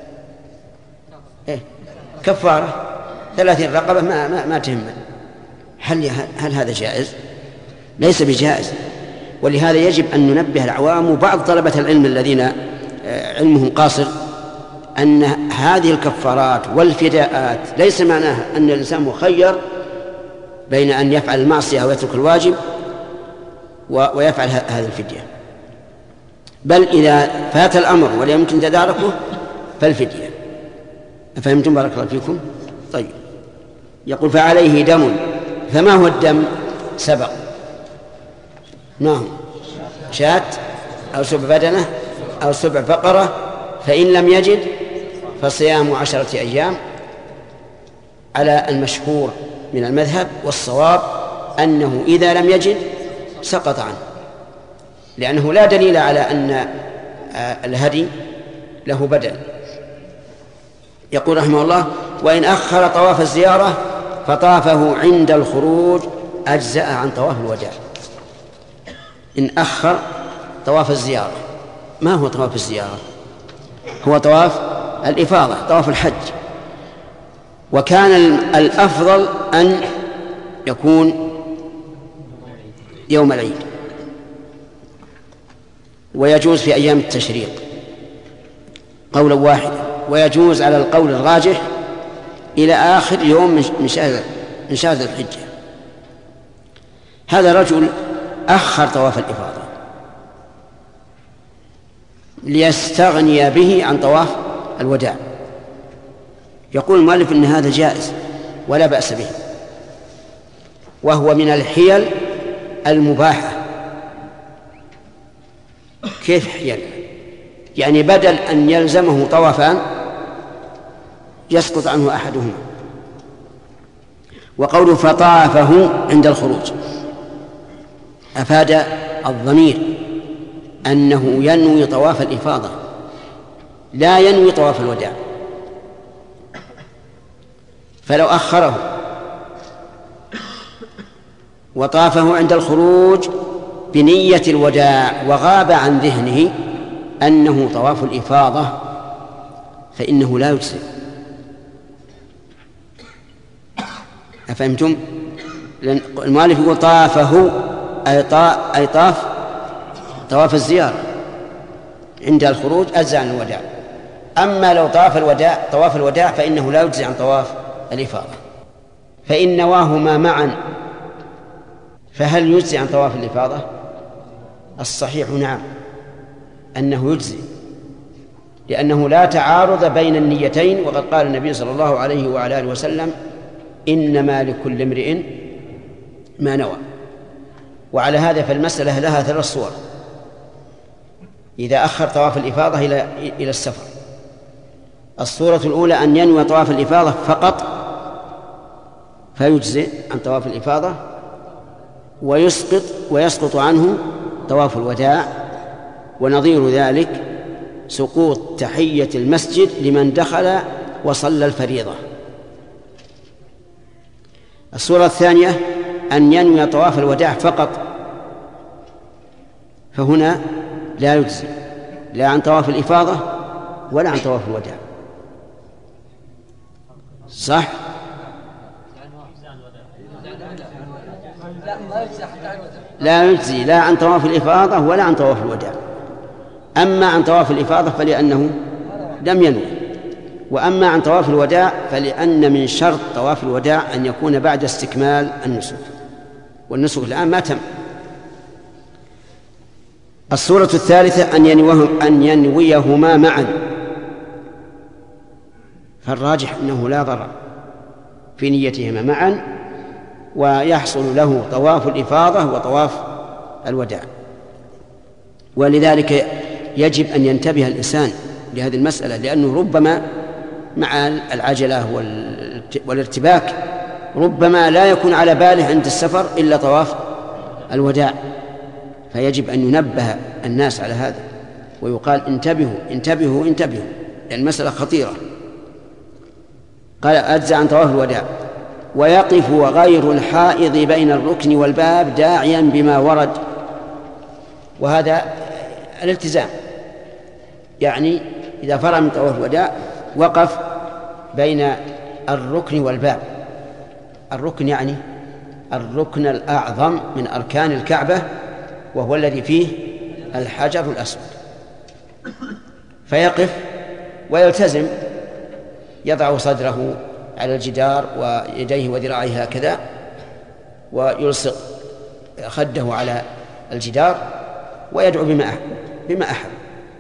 كفارة 30 رقبة ما تهمنا. هل هذا جائز؟ ليس بجائز. ولهذا يجب أن ننبه العوام وبعض طلبة العلم الذين علمهم قاصر أن هذه الكفارات والفداءات ليس معناها أن الإنسان مخير بين أن يفعل المعصية أو يترك الواجب ويفعل هذه الفدية، بل إذا فات الأمر ولا يمكن تداركه فالفدية. أفهمتم؟ بارك الله فيكم. طيب، يقول فعليه دم. فما هو الدم؟ سبق. نعم، شاة أو سبع بدنة أو سبع بقرة، فإن لم يجد فصيام 10 أيام على المشهور من المذهب، والصواب أنه إذا لم يجد سقط عنه، لأنه لا دليل على أن الهدي له بدل. يقول رحمه الله وإن أخر طواف الزيارة فطافه عند الخروج أجزأ عن طواف الوداع. إن أخر طواف الزيارة، ما هو طواف الزيارة؟ هو طواف الإفاضة، طواف الحج، وكان الأفضل أن يكون يوم العيد، ويجوز في أيام التشريق قولا واحدا، ويجوز على القول الراجح إلى آخر يوم من شهر الحجة. هذا رجل أخر طواف الإفاضة ليستغني به عن طواف الوداع. يقول المؤلف إن هذا جائز ولا بأس به، وهو من الحيل المباحة. كيف حيل؟ يعني بدل أن يلزمه طوافان يسقط عنه أحدهما. وقوله فطافه عند الخروج، أفاد الضمير أنه ينوي طواف الإفاضة لا ينوي طواف الوداع. فلو أخره وطافه عند الخروج بنية الوداع وغاب عن ذهنه أنه طواف الإفاضة فإنه لا يجزئ. أفهمتم؟ لأن المؤلف يقول طافه أي طاف طواف الزيارة عند الخروج أجزى عن الوداع. أما لو طواف الوداع فإنه لا يجزي عن طواف الإفاضة. فإن نواهما معا فهل يجزي عن طواف الإفاضة؟ الصحيح نعم أنه يجزي، لأنه لا تعارض بين النيتين، وقد قال النبي صلى الله عليه وعلى آله وسلم إنما لكل امرئ ما نوى. وعلى هذا فالمسألة لها 3 صور. إذا أخر طواف الإفاضة إلى السفر، الصورة الأولى أن ينوي طواف الإفاضة فقط فيجزئ عن طواف الإفاضة ويسقط عنه طواف الوداع. ونظير ذلك سقوط تحية المسجد لمن دخل وصلى الفريضة. الصورة الثانية أن ينوي طواف الوداع فقط، فهنا لا يجزي لا عن طواف الإفاضة ولا عن طواف الوداع. صح؟ لا يجزي لا عن طواف الإفاضة ولا عن طواف الوداع. أما عن طواف الإفاضة فلأنه لم ينوي، وأما عن طواف الوداع فلأن من شرط طواف الوداع أن يكون بعد استكمال النسك، والنسك الآن ما تم. الصورة الثالثة أن ينويهما معا، فالراجح أنه لا ضرر في نيتهما معا، ويحصل له طواف الإفاضة وطواف الوداع. ولذلك يجب أن ينتبه الإنسان لهذه المسألة، لأنه ربما مع العجلة والارتباك ربما لا يكون على باله عند السفر إلا طواف الوداع، فيجب أن ينبه الناس على هذا ويقال انتبهوا انتبهوا انتبهوا، لأن المسألة خطيرة. قال أجزى عن طواف الوداع. ويقف غير الحائض بين الركن والباب داعيا بما ورد، وهذا الالتزام، يعني إذا فرغ من طواف الوداع وقف بين الركن والباب. الركن يعني الركن الأعظم من أركان الكعبة، وهو الذي فيه الحجر الأسود، فيقف ويلتزم، يضع صدره على الجدار ويديه وذراعيه هكذا، ويلصق خده على الجدار ويدعو بما أحب.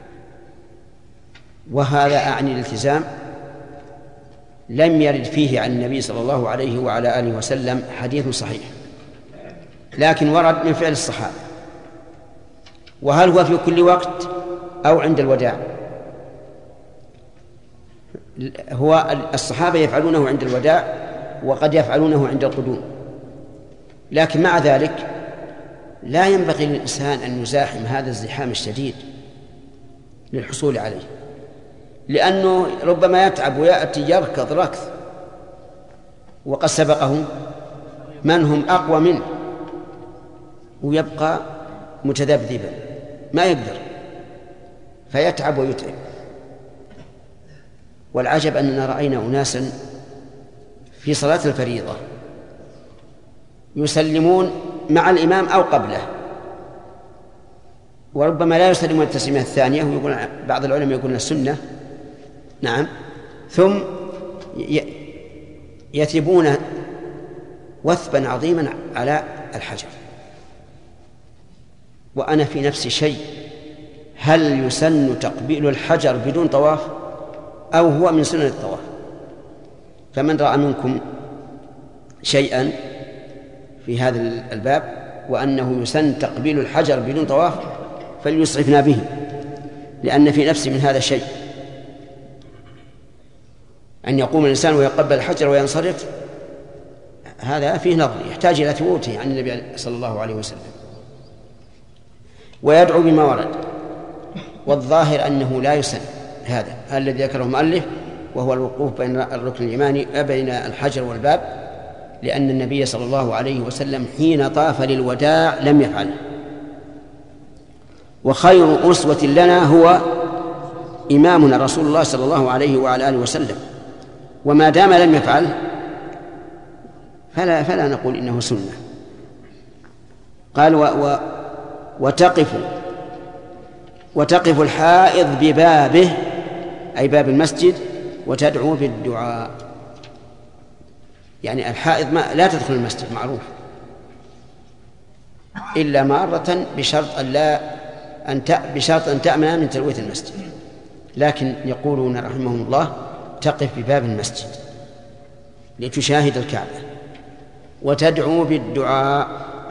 وهذا أعني الالتزام لم يرد فيه عن النبي صلى الله عليه وعلى آله وسلم حديث صحيح، لكن ورد من فعل الصحابة. وهل هو في كل وقت أو عند الوداع؟ هو الصحابة يفعلونه عند الوداع وقد يفعلونه عند القدوم، لكن مع ذلك لا ينبغي للإنسان أن يزاحم هذا الزحام الشديد للحصول عليه، لأنه ربما يتعب ويأتي يركض ركض وقد سبقه من هم أقوى منه ويبقى متذبذبا ما يقدر، فيتعب ويتعب. والعجب أننا رأينا أناسا في صلاة الفريضة يسلمون مع الإمام أو قبله، وربما لا يسلمون التسليمة الثانية، ويقول بعض العلماء يقولون السنة، نعم، ثم يثبون وثبا عظيما على الحجر. وأنا في نفسي شيء، هل يسن تقبيل الحجر بدون طواف أو هو من سنن الطواف؟ فمن رأى منكم شيئا في هذا الباب وأنه يسن تقبيل الحجر بدون طواف فليسعفنا به، لأن في نفسي من هذا شيء. أن يقوم الإنسان ويقبل الحجر وينصرف، هذا فيه نظر يحتاج إلى ثبوته عن النبي صلى الله عليه وسلم. ويدعو بما ورد. والظاهر أنه لا يسن هذا الذي ذكره المؤلف، وهو الوقوف بين الركن اليماني بين الحجر والباب، لأن النبي صلى الله عليه وسلم حين طاف للوداع لم يفعله. وخير أسوة لنا هو إمامنا رسول الله صلى الله عليه وعلى آله وسلم، وما دام لم يفعل فلا نقول إنه سنة. قال وتقف الحائض ببابه أي باب المسجد وتدعو بالدعاء. يعني الحائض لا تدخل المسجد معروف إلا مرة بشرط أن تأمن من تلويث المسجد، لكن يقولون رحمهم الله تقف بباب المسجد لتشاهد الكعبة وتدعو بالدعاء.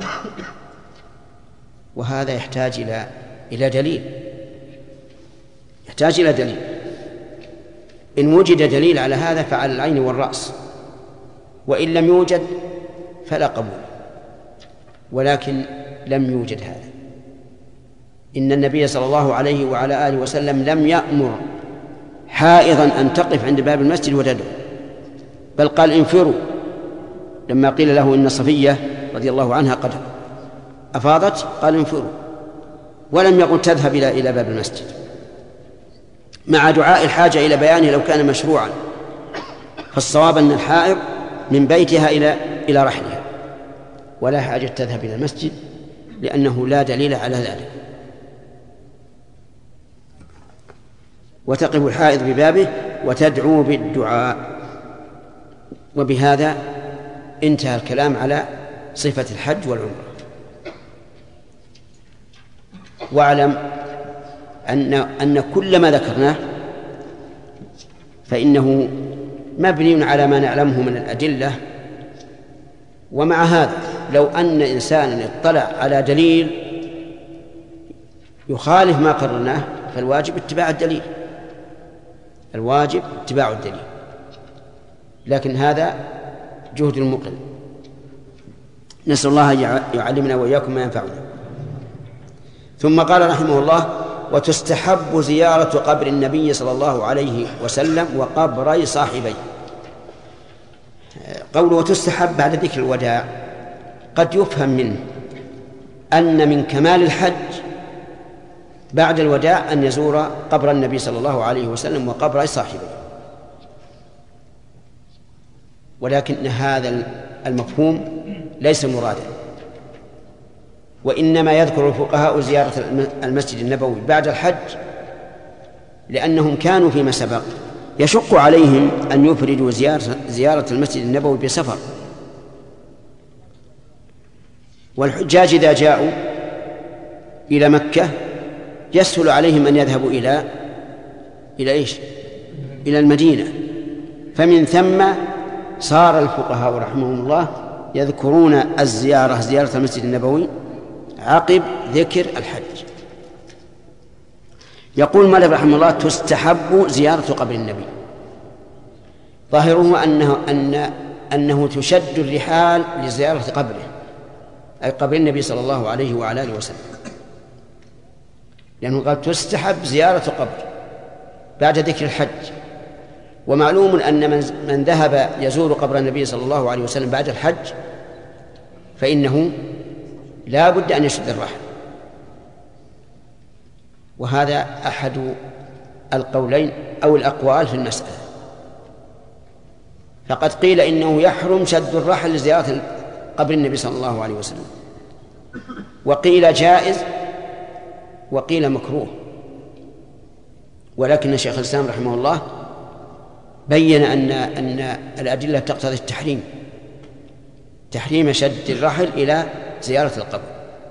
وهذا يحتاج إلى دليل، يحتاج إلى دليل. إن وجد دليل على هذا فعلى العين والرأس، وإن لم يوجد فلا قبول. ولكن لم يوجد هذا. إن النبي صلى الله عليه وعلى آله وسلم لم يأمر حائضا أن تقف عند باب المسجد وتدعو، بل قال انفروا لما قيل له إن صفية رضي الله عنها قد أفاضت، قال انفروا، ولم يقل تذهب إلى باب المسجد، مع دعاء الحاجة إلى بيانه لو كان مشروعا. فالصواب أن الحائض من بيتها إلى رحلها، ولا حاجة تذهب إلى المسجد لأنه لا دليل على ذلك. وتقف الحائض ببابه وتدعو بالدعاء. وبهذا انتهى الكلام على صفة الحج والعمرة. واعلم أن كل ما ذكرناه فإنه مبني على ما نعلمه من الأدلة. ومع هذا لو أن إنسانا اطلع على دليل يخالف ما قررناه فالواجب اتباع الدليل، الواجب اتباع الدليل. لكن هذا جهد المقل. نسأل الله يعلمنا وإياكم ما ينفعنا. ثم قال رحمه الله: وتستحب زيارة قبر النبي صلى الله عليه وسلم وقبري صاحبيه. قوله وتستحب بعد ذكر الوداع قد يفهم منه أن من كمال الحج بعد الوداع أن يزور قبر النبي صلى الله عليه وسلم وقبر صاحبيه، ولكن هذا المفهوم ليس مرادا، وإنما يذكر الفقهاء زيارة المسجد النبوي بعد الحج لأنهم كانوا فيما سبق يشق عليهم أن يفردوا زيارة المسجد النبوي بسفر. والحجاج إذا جاءوا إلى مكة يسهل عليهم أن يذهبوا إلى المدينة. فمن ثم صار الفقهاء رحمهم الله يذكرون زيارة المسجد النبوي عقب ذكر الحج. يقول مالك رحمه الله: تستحب زيارة قبر النبي. ظاهره أنه تشد الرحال لزيارة قبره، أي قبر النبي صلى الله عليه وعلى آله وسلم، لأنه قال تستحب زيارة قبر بعد ذكر الحج. ومعلوم أن من ذهب يزور قبر النبي صلى الله عليه وسلم بعد الحج فإنه لا بد أن يشد الرحل. وهذا أحد القولين أو الأقوال في المسألة. فقد قيل إنه يحرم شد الرحل لزيارة قبر النبي صلى الله عليه وسلم، وقيل جائز، وقيل مكروه. ولكن شيخ الإسلام رحمه الله بين أن الأدلة تقتضي تحريم شد الرحل إلى زيارة القبر.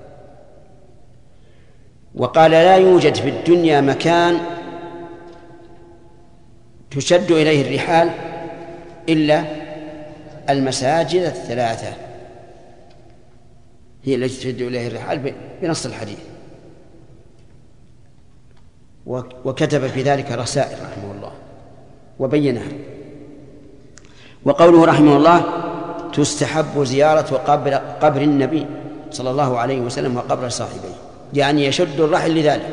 وقال: لا يوجد في الدنيا مكان تشد إليه الرحال إلا المساجد الثلاثة، هي التي تشد إليه الرحال بنص الحديث. وكتب في ذلك رسائل رحمه الله وبينها. وقوله رحمه الله: تستحب زيارة قبر النبي صلى الله عليه وسلم وقبر صاحبيه. يعني يشد الرحل لذلك،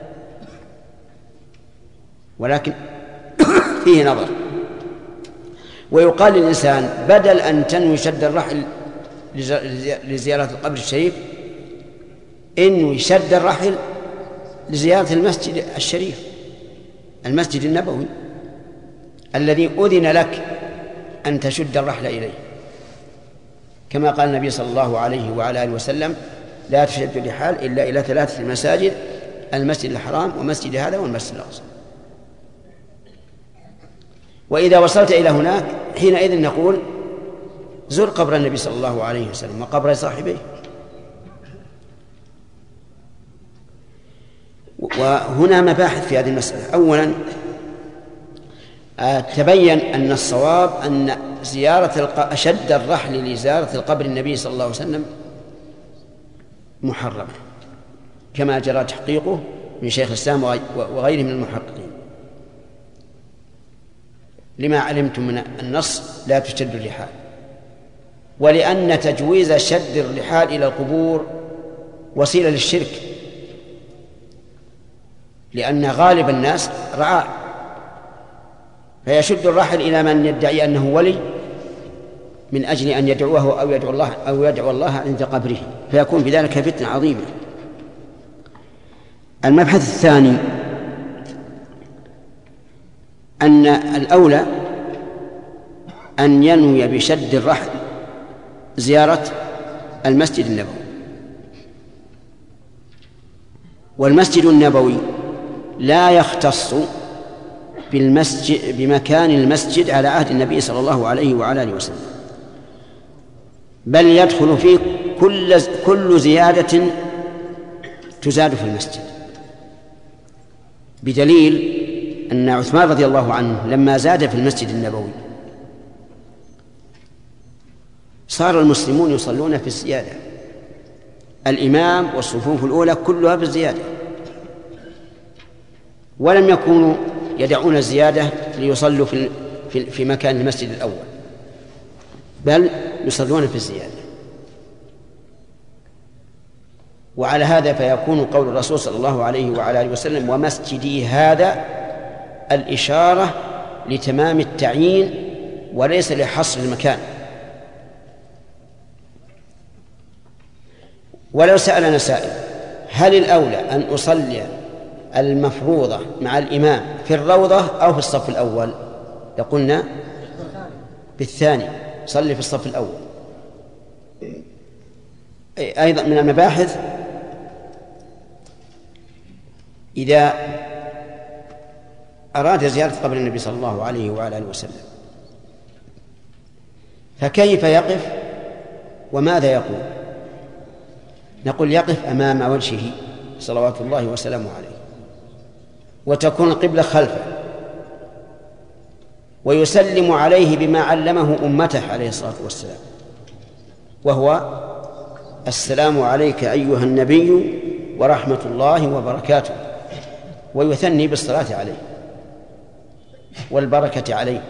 ولكن فيه نظر. ويقال للإنسان بدل أن تنوي شد الرحل لزيارة القبر الشريف إنه يشد الرحل لزيارة المسجد الشريف، المسجد النبوي الذي أذن لك أن تشد الرحل إليه، كما قال النبي صلى الله عليه وعلى آله وسلم: لا تشد الرحال إلا إلى 3 مساجد: المسجد الحرام ومسجد هذا والمسجد الأقصى. وإذا وصلت إلى هناك حينئذ نقول: زر قبر النبي صلى الله عليه وسلم وقبر صاحبيه. وهنا مباحث في هذه المسألة. أولا، تبين أن الصواب أن أشد الرحل لزيارة القبر النبي صلى الله عليه وسلم محرمة، كما جرى تحقيقه من شيخ الإسلام وغيره من المحققين، لما علمتم من النص: لا تشد الرحال. ولأن تجويز شد الرحال إلى القبور وسيلة للشرك، لأن غالب الناس رعاع، فيشد الرحل إلى من يدعي أنه ولي من أجل أن يدعوه أو يدعو الله عند قبره، فيكون بذلك فتنة عظيمة. المبحث الثاني أن الأولى أن ينوي بشد الرحل زيارة المسجد النبوي. والمسجد النبوي لا يختص بمكان المسجد على عهد النبي صلى الله عليه وعلى آله وسلم، بل يدخل فيه كل زيادة تزاد في المسجد، بدليل أن عثمان رضي الله عنه لما زاد في المسجد النبوي صار المسلمون يصلون في الزيادة، الإمام والصفوف الأولى كلها بالزيادة، ولم يكونوا يدعون الزيادة ليصلوا في مكان المسجد الأول، بل يصلون في الزيادة. وعلى هذا فيكون قول الرسول صلى الله عليه وعلى آله وسلم: ومسجدي هذا، الإشارة لتمام التعيين وليس لحصر المكان. ولو سألنا سائل: هل الأولى أن أصلي المفروضة مع الإمام في الروضة أو في الصف الأول؟ لقلنا بالثاني، صلي في الصف الأول. أيضا من المباحث: إذا أراد زيارة قبر النبي صلى الله عليه وعلى آله وسلم فكيف يقف وماذا يقول؟ نقول: يقف أمام وجهه صلوات الله وسلامه عليه، وتكون القبلة خلفه، ويسلم عليه بما علمه أمته عليه الصلاة والسلام، وهو: السلام عليك أيها النبي ورحمة الله وبركاته، ويثني بالصلاة عليه والبركة عليه،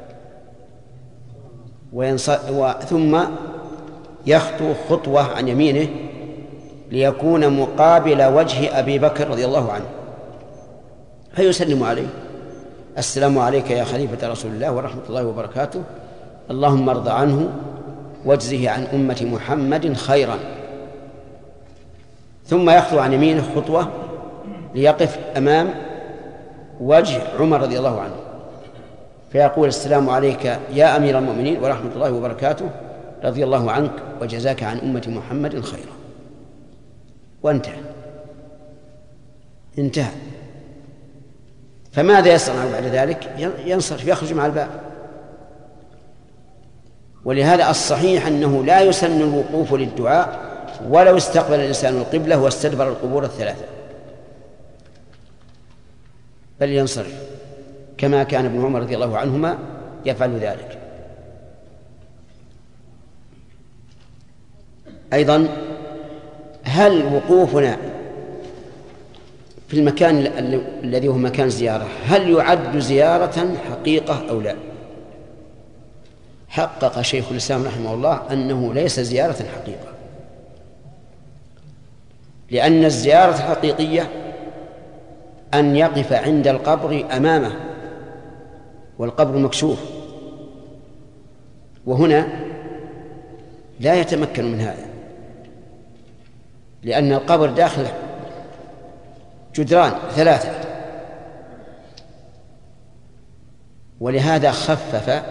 ثم يخطو خطوة عن يمينه ليكون مقابل وجه أبي بكر رضي الله عنه، فيسلم عليه: السلام عليك يا خليفة رسول الله ورحمة الله وبركاته، اللهم ارض عنه واجزه عن أمة محمد خيرا. ثم يخطو عن يمينه خطوة ليقف أمام وجه عمر رضي الله عنه، فيقول: السلام عليك يا أمير المؤمنين ورحمة الله وبركاته، رضي الله عنك وجزاك عن أمة محمد خيرا. انتهى. فماذا يصنع بعد ذلك؟ ينصرف، يخرج مع الباب. ولهذا الصحيح أنه لا يسن الوقوف للدعاء ولو استقبل الإنسان القبلة واستدبر القبور الثلاثة، بل ينصرف، كما كان ابن عمر رضي الله عنهما يفعل ذلك. أيضا: هل وقوفنا في المكان الذي هو مكان زيارة هل يعد زيارة حقيقة أو لا؟ حقق شيخ الإسلام رحمه الله أنه ليس زيارة حقيقة، لأن الزيارة الحقيقية أن يقف عند القبر أمامه والقبر مكشوف، وهنا لا يتمكن من هذا لأن القبر داخل جدران 3، ولهذا خفف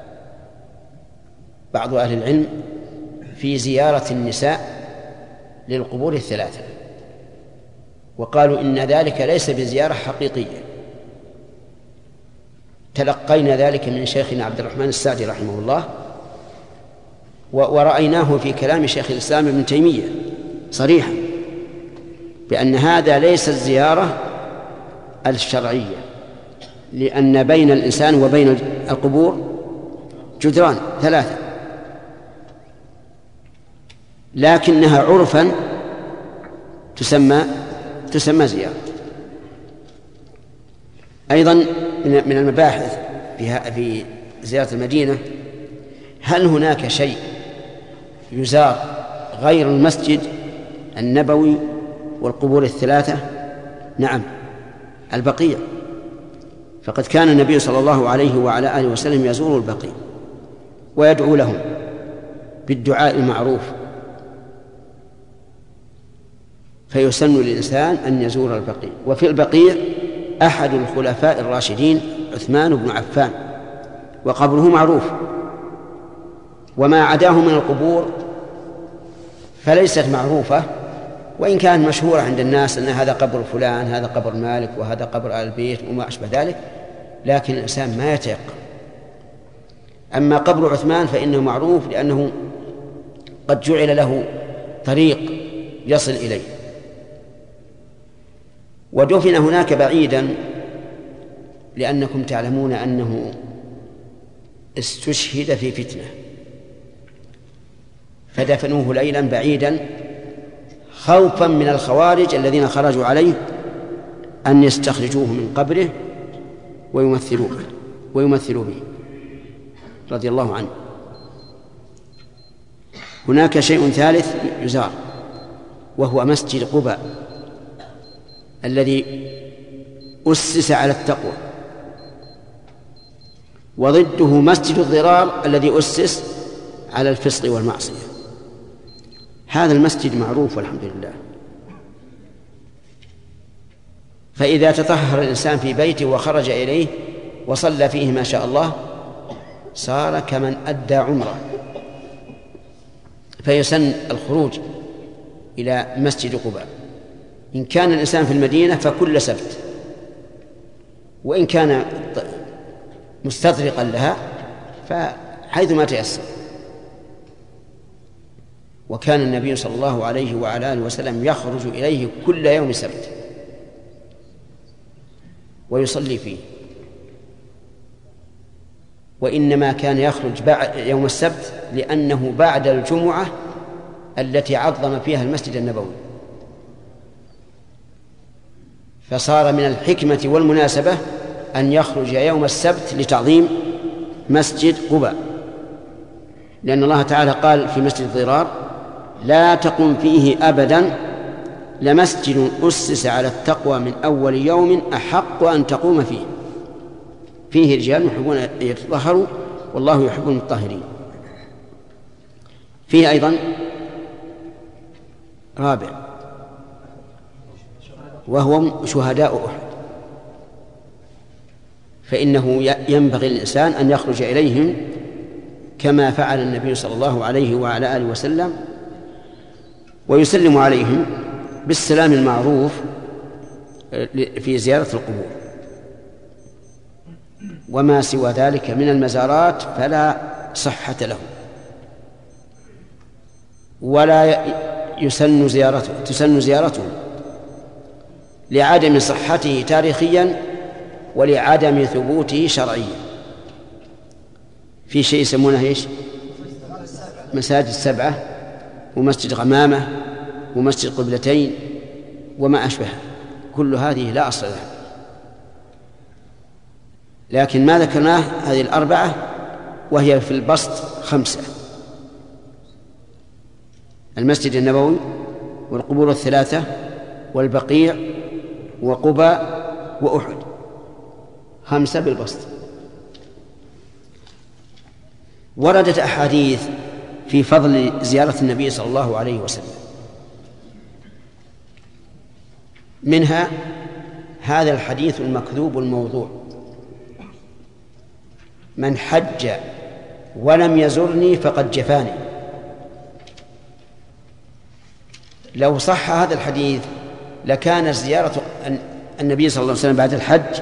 بعض أهل العلم في زيارة النساء للقبور 3، وقالوا إن ذلك ليس بزيارة حقيقية. تلقينا ذلك من شيخنا عبد الرحمن السعدي رحمه الله، ورأيناه في كلام شيخ الإسلام ابن تيمية صريحا بأن هذا ليس الزيارة الشرعية، لأن بين الإنسان وبين القبور جدران 3، لكنها عرفا تسمى زيارة. أيضا من المباحث في زيارة المدينة، هل هناك شيء يزار غير المسجد النبوي والقبور 3؟ نعم، البقيع، فقد كان النبي صلى الله عليه وعلى آله وسلم يزور البقيع ويدعو لهم بالدعاء المعروف، فيسن للإنسان أن يزور البقيع. وفي البقيع أحد الخلفاء الراشدين عثمان بن عفان، وقبره معروف، وما عداه من القبور فليست معروفة، وإن كان مشهورة عند الناس أن هذا قبر فلان، هذا قبر مالك، وهذا قبر آل البيت وما أشبه ذلك، لكن الإنسان ما يتيقن. أما قبر عثمان فإنه معروف لأنه قد جعل له طريق يصل إليه، ودفن هناك بعيدا، لأنكم تعلمون أنه استشهد في فتنة فدفنوه ليلا بعيدا خوفا من الخوارج الذين خرجوا عليه أن يستخرجوه من قبره ويمثلوا به رضي الله عنه. هناك شيء ثالث يزار، وهو مسجد قباء الذي أسس على التقوى، وضده مسجد الضرار الذي أسس على الفسق والمعصية. هذا المسجد معروف والحمد لله، فإذا تطهر الإنسان في بيته وخرج إليه وصلى فيه ما شاء الله صار كمن أدى عمره، فيسن الخروج إلى مسجد قباء. إن كان الإنسان في المدينة فكل سبت، وإن كان مستطرقا لها فحيث ما تيسر. وكان النبي صلى الله عليه وعلى آله وسلم يخرج إليه كل يوم سبت ويصلي فيه، وإنما كان يخرج يوم السبت لأنه بعد الجمعة التي عظم فيها المسجد النبوي، فصار من الحكمة والمناسبة أن يخرج يوم السبت لتعظيم مسجد قباء، لأن الله تعالى قال في مسجد الضرار: لا تقم فيه أبدا لمسجد أسس على التقوى من أول يوم أحق أن تقوم فيه، فيه رجال يحبون أن يتطهروا والله يحب المطهرين. فيه أيضا رابع، وهو شهداء أحد، فإنه ينبغي للإنسان أن يخرج إليهم كما فعل النبي صلى الله عليه وعلى آله وسلم، ويسلم عليهم بالسلام المعروف في زيارة القبور. وما سوى ذلك من المزارات فلا صحة له ولا تسن زيارته لعدم صحته تاريخيا ولعدم ثبوته شرعيا. في شيء يسمونه ايش؟ مساجد 7، ومسجد غمامة، ومسجد قبلتين، وما أشبه، كل هذه لا أصل لها. لكن ما ذكرناه هذه 4، وهي في البسط 5: المسجد النبوي، والقبور الثلاثة والبقيع وقباء وأحد، 5 بالبسط. وردت أحاديث في فضل زيارة النبي صلى الله عليه وسلم، منها هذا الحديث المكذوب الموضوع: من حج ولم يزرني فقد جفاني. لو صح هذا الحديث لكان زيارة النبي صلى الله عليه وسلم بعد الحج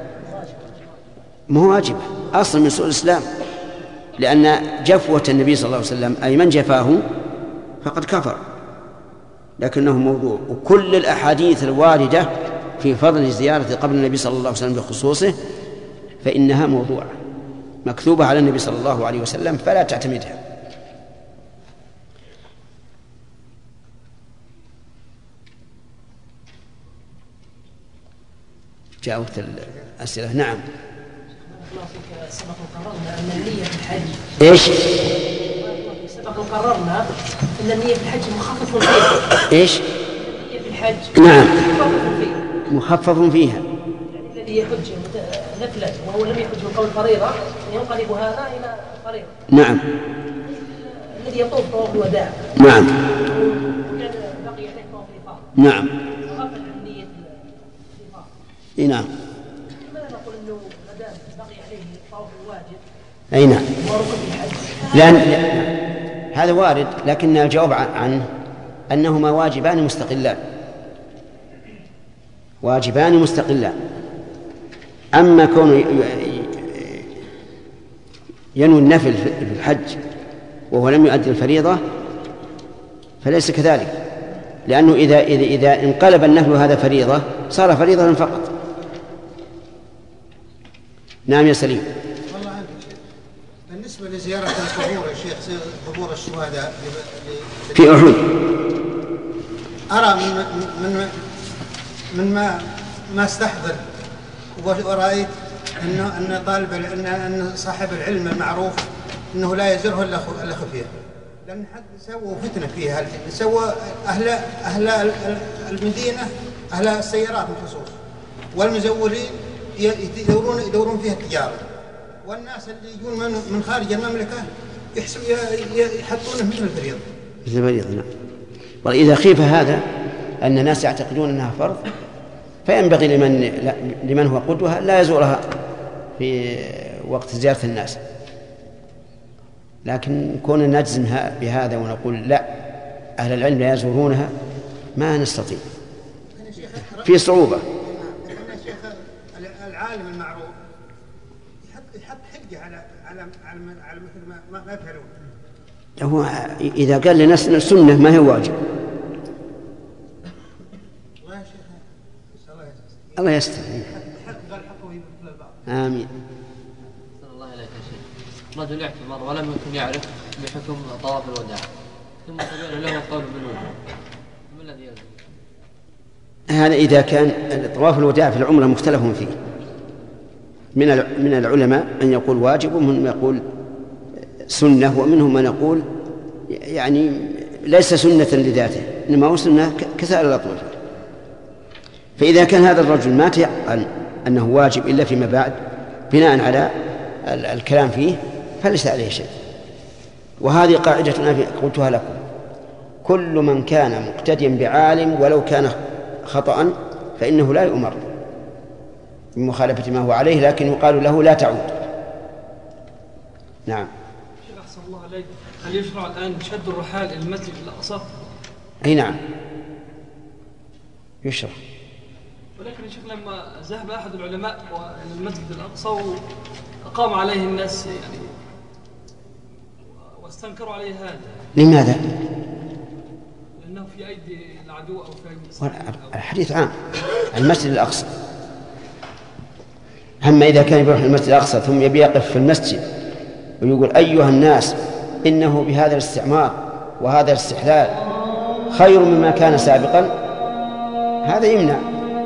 واجبة أصلا من سوء الإسلام، لأن جفوة النبي صلى الله عليه وسلم أي من جفاه فقد كفر، لكنه موضوع. وكل الأحاديث الواردة في فضل زيارة قبر النبي صلى الله عليه وسلم بخصوصه فإنها موضوعة مكتوبة على النبي صلى الله عليه وسلم، فلا تعتمدها. جاء وقت الأسئلة. نعم. سبق وقررنا أن النية في الحج إيش؟ سبق وقررنا أن النية في الحج مخفف فيها. إيش؟ النية في الحج نعم مخفف فيها. يعني الذي يحج نفلا وهو لم يحج من قول فريضة ينقلب هذا إلى فريضة. نعم. الذي يطوف طواف الوداع. نعم. وكان بقي عليه طواف الإفاضة. نعم. وغفل عن نية الإفاضة. إيه نعم. لماذا نقول إنه ما دام بقي عليه طواف الواجب؟ أي نعم. وركن الحج. لأن هذا وارد، لكن الجواب عنه أنهما واجبان مستقلان. واجبان مستقلان. أما كون ينوي النفل في الحج وهو لم يؤدي الفريضة فليس كذلك، لأنه إذا انقلب النفل هذا فريضة صار فريضة فقط. نعم يا سليم. والله عنك بالنسبة لزيارة القبور يا شيخ، قبور الشهداء في أحد، أرى من ما استحضر ورأيت أن طالب أن صاحب العلم المعروف أنه لا يزره إلا خفية، لأن حد سووا فتنة فيها. سوى أهل المدينة، أهل السيارات بالخصوص والمزورين يدورون فيها التجارة، والناس اللي يجون من خارج المملكة يحطونه مثل الفريضة. مثل الفريضة نعم. وإذا خيف هذا أن الناس يعتقدون أنها فرض فينبغي لمن هو قدوة لا يزورها في وقت زيارة الناس. لكن كون نجزم بهذا ونقول لا أهل العلم لا يزورونها ما نستطيع، في صعوبة. العالم المعروف يحط حجة على مثل ما يفعلون. هو إذا قال لناس السنة ما هي واجب. الله يستر. آمين. الله إليك يا شيخ. رجل اعتمر ولم يكن يعرف بحكم طواف الوداع ثم تبين له القول بالوجوب، ما الذي يلزم؟ هذا إذا كان طواف الوداع في العمرة مختلف فيه، من العلماء من يقول واجب ومن من يقول سنة، ومنهم من يقول يعني ليس سنة لذاته إنما هو سنة كسائر الأطواف. فإذا كان هذا الرجل ما تيقن أنه واجب إلا فيما بعد بناء على الكلام فيه فليس عليه شيء. وهذه قاعدة قلتها لكم: كل من كان مقتديا بعالم ولو كان خطأ فإنه لا يؤمر بمخالفة ما هو عليه، لكن يقال له لا تعود. نعم. شيخ أحسن الله عليك، هل يشرع الآن شد الرحال إلى المسجد الأقصى؟ أي نعم يشرع. ولكن يا شيخ لما ذهب أحد العلماء إلى المسجد الأقصى وأقام عليه الناس يعني واستنكروا عليه هذا، لماذا؟ لأنه في أيدي العدو أو في أيدي الحديث عام المسجد الأقصى. أما إذا كان يروح المسجد الأقصى ثم يبي يقف في المسجد ويقول أيها الناس إنه بهذا الاستعمار وهذا الاستحلال خير مما كان سابقا، هذا يمنع.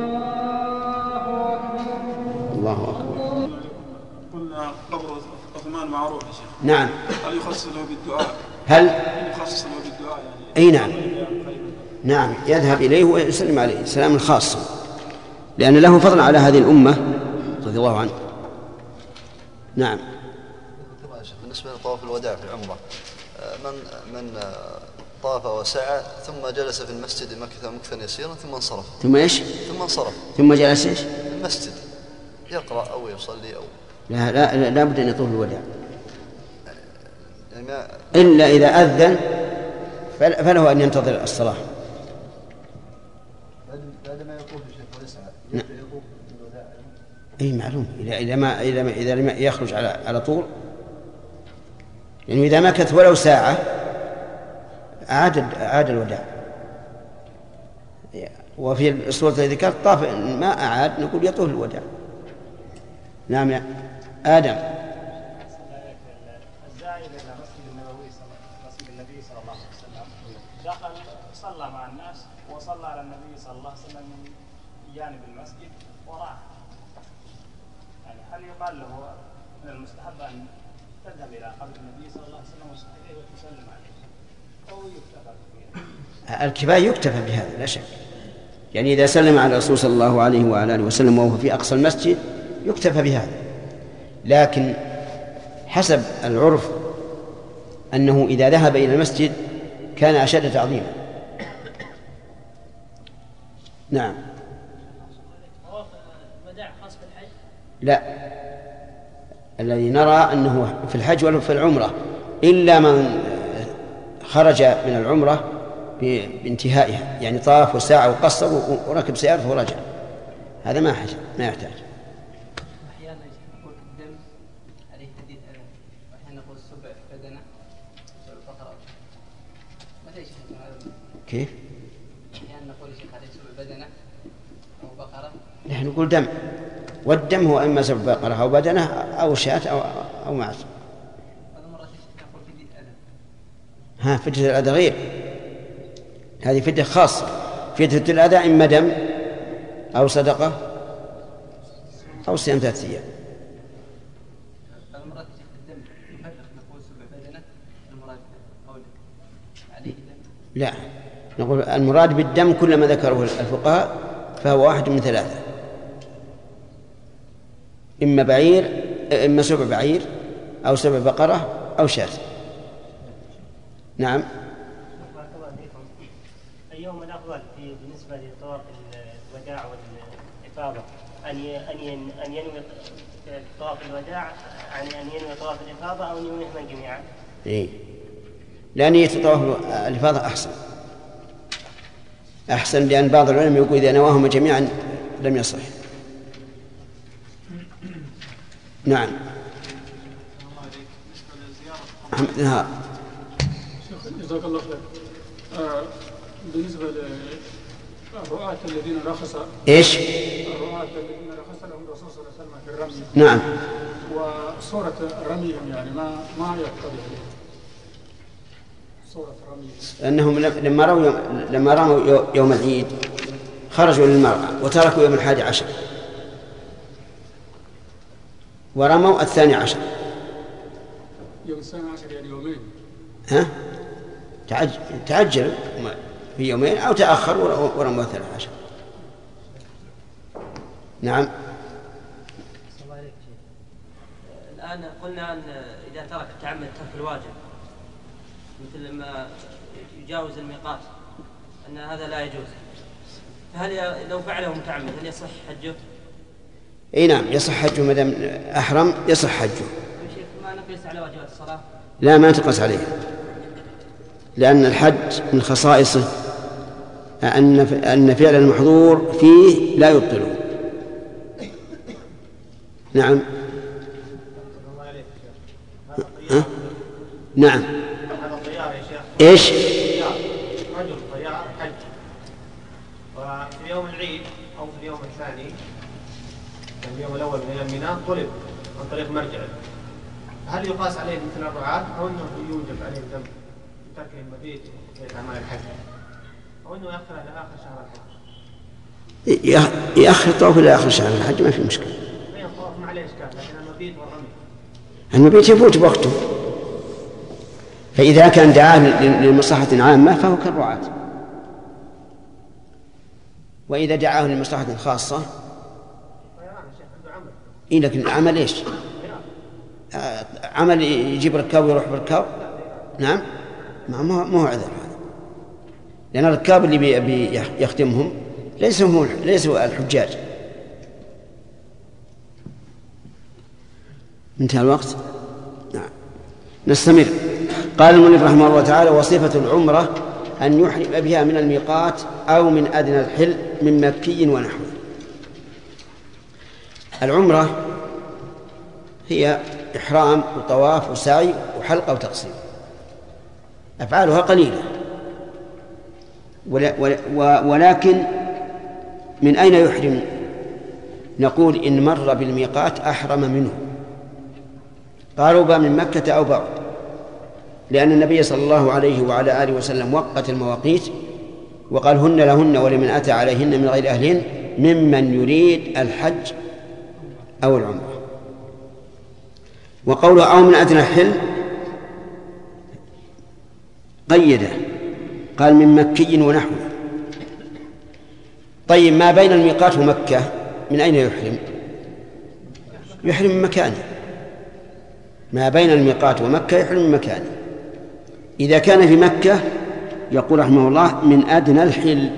الله أكبر. قلنا قبر عثمان معروف يا شيخ. نعم. هل يخصص له بالدعاء؟ هل يخصص له بالدعاء يعني؟ أي نعم. نعم يذهب إليه ويسلم عليه سلام الخاص، لأن له فضل على هذه الأمة رضي الله عنه. نعم. بالنسبة لطواف الوداع في العمرة، من طاف وسعى ثم جلس في المسجد مكثا يسيرا ثم انصرف. ثم ايش؟ ثم انصرف. ثم جلس ايش؟ في المسجد يقرأ أو يصلي أو لا بد أن يطوف الوداع يعني إلا إذا أذن فله أن ينتظر الصلاة. بعد ما يطوف الشيخ ويسعى يطوف الوداع. أي معلوم إذا لم يخرج على طول، يعني إذا مكث ولو ساعة عاد الوداع. وفي الصورة التي ذكرت طاف ما أعاد نقول يطوف الوداع. نعم يا آدم. الزائر إلى مسجد النبوي مسجد النبي صلى الله عليه وسلم دخل صلى مع الناس وصلى على النبي صلى الله عليه وسلم من جانب المسجد وراح، يعني هل يقال له من المستحب أن تذهب إلى قبر النبي صلى الله عليه وسلم وصحبه وتسلم عليه أو يكتفى به؟ الكفاية يكتفى بهذا لا شك، يعني إذا سلم على الرسول صلى الله عليه وعلى آله وسلم وهو في أقصى المسجد يكتفى بهذا، لكن حسب العرف أنه إذا ذهب إلى المسجد كان أشد تعظيما. نعم. الوداع خاص بالحج؟ لا، الذي نرى أنه في الحج ولا في العمرة، إلا من خرج من العمرة بانتهائها، يعني طاف وساعة وقصر وركب سيارته ورجع، هذا ما يحتاج. أحيانا نقول الدم عليه حديث ألم، وأحيانا نقول السبع بدنة سبع بقرة. متى يشهد هذا؟ كيف؟ أحيانا نقول الشيخ عليه سبع بدنة أو بقرة. نحن نقول دم، والدم هو إما سبع بقرة أو بدنة أو شاة أو معز. هذا مرة نقول فدية ألم. ها فدية الأذى غير، هذه فدية خاصة. فدية الأذى إما دم أو صدقة أو صيام 3 أيام. المراد الدم يفرق، نقول سبع بدنة، المراد قول عليه دم. لا، نقول المراد بالدم كل ما ذكره الفقهاء فهو واحد من 3، إما بعير، إما سبع بعير أو سبع بقرة أو شاة. نعم. أيهما الأفضل بالنسبة لطواف الوداع والإفاضة؟ أن ينوي طواف الوداع، يعني أن ينوي طواف الإفاضة أو أن ينويهما جميعا؟ إيه، لا، نية طواف الإفاضة أحسن، لأن بعض العلماء يقول إذا نواهما جميعا لم يصح. نعم. محمد نهار. جزاك الله خير. بالنسبة للرعاة الذين رخص إيش؟ الرعاة الذين رخص لهم الرسول صلى الله عليه وسلم في الرمي. نعم. وصورة رميهم يعني ما يقتضي صورة رميهم. أنهم لما رموا يوم العيد خرجوا للمرعى وتركوا يوم 11 ورموا 12. يوم 12 يعني يومين. ها؟ تعجل في يومين أو تأخر ورموا 13. نعم. الآن قلنا أن إذا ترك تعمد ترك الواجب مثل لما يجاوز الميقات أن هذا لا يجوز، فهل لو فعله متعمد هل يصح حجه؟ اي نعم يصح حجه، ما دام احرم يصح حجه. شيخ ما نقيس على واجبات الصلاه؟ لا، ما تقص عليه، لان الحج من خصائصه ان فعل المحظور فيه لا يبطله. نعم. نعم. هذا طيار يا شيخ. ايش؟ رجل طيار حج، وفي يوم العيد او في اليوم الثاني، اليوم الأول من أيام ميناء طلب عن طريق مرجع، هل يقاس عليه مثل الرعاة أو أنه يوجب عليه الذنب بترك المبيت وأعمال الحج، أو أنه يأخر إلى آخر شهر الحج؟ يأخر الطواف إلى آخر شهر الحج ما في مشكلة. الطواف ما عليه إشكال، لكن المبيت والرمي المبيت يفوت بوقته، فإذا كان دعاه لمصلحة عامة فهو كالرعاة. وإذا دعاه لمصلحة خاصة إيه، لكن العمل إيش؟ عمل يجيب ركاب ويروح بركاب؟ نعم، ما هو عذر هذا، لأن الركاب اللي يخدمهم ليسوا الحجاج. انتهى الوقت. نعم، نستمر. قال المؤلف رحمه الله تعالى: وصفة العمرة أن يحرم بها من الميقات أو من أدنى الحل من مكي ونحوه. العمرة هي إحرام وطواف وسعي وحلقة وتقصير، أفعالها قليلة، ولكن من أين يحرم؟ نقول إن مر بالميقات أحرم منه، قارب من مكة أو بعد، لأن النبي صلى الله عليه وعلى آله وسلم وقت المواقيت وقال: هن لهن ولمن أتى عليهن من غير أهلهن ممن يريد الحج أو العمرة. وقوله أو من أدنى الحل قيده، قال من مكي ونحوه. طيب، ما بين الميقات ومكة من أين يحرم؟ يحرم من مكانه. ما بين الميقات ومكة يحرم من مكانه. إذا كان في مكة يقول رحمه الله: من أدنى الحل،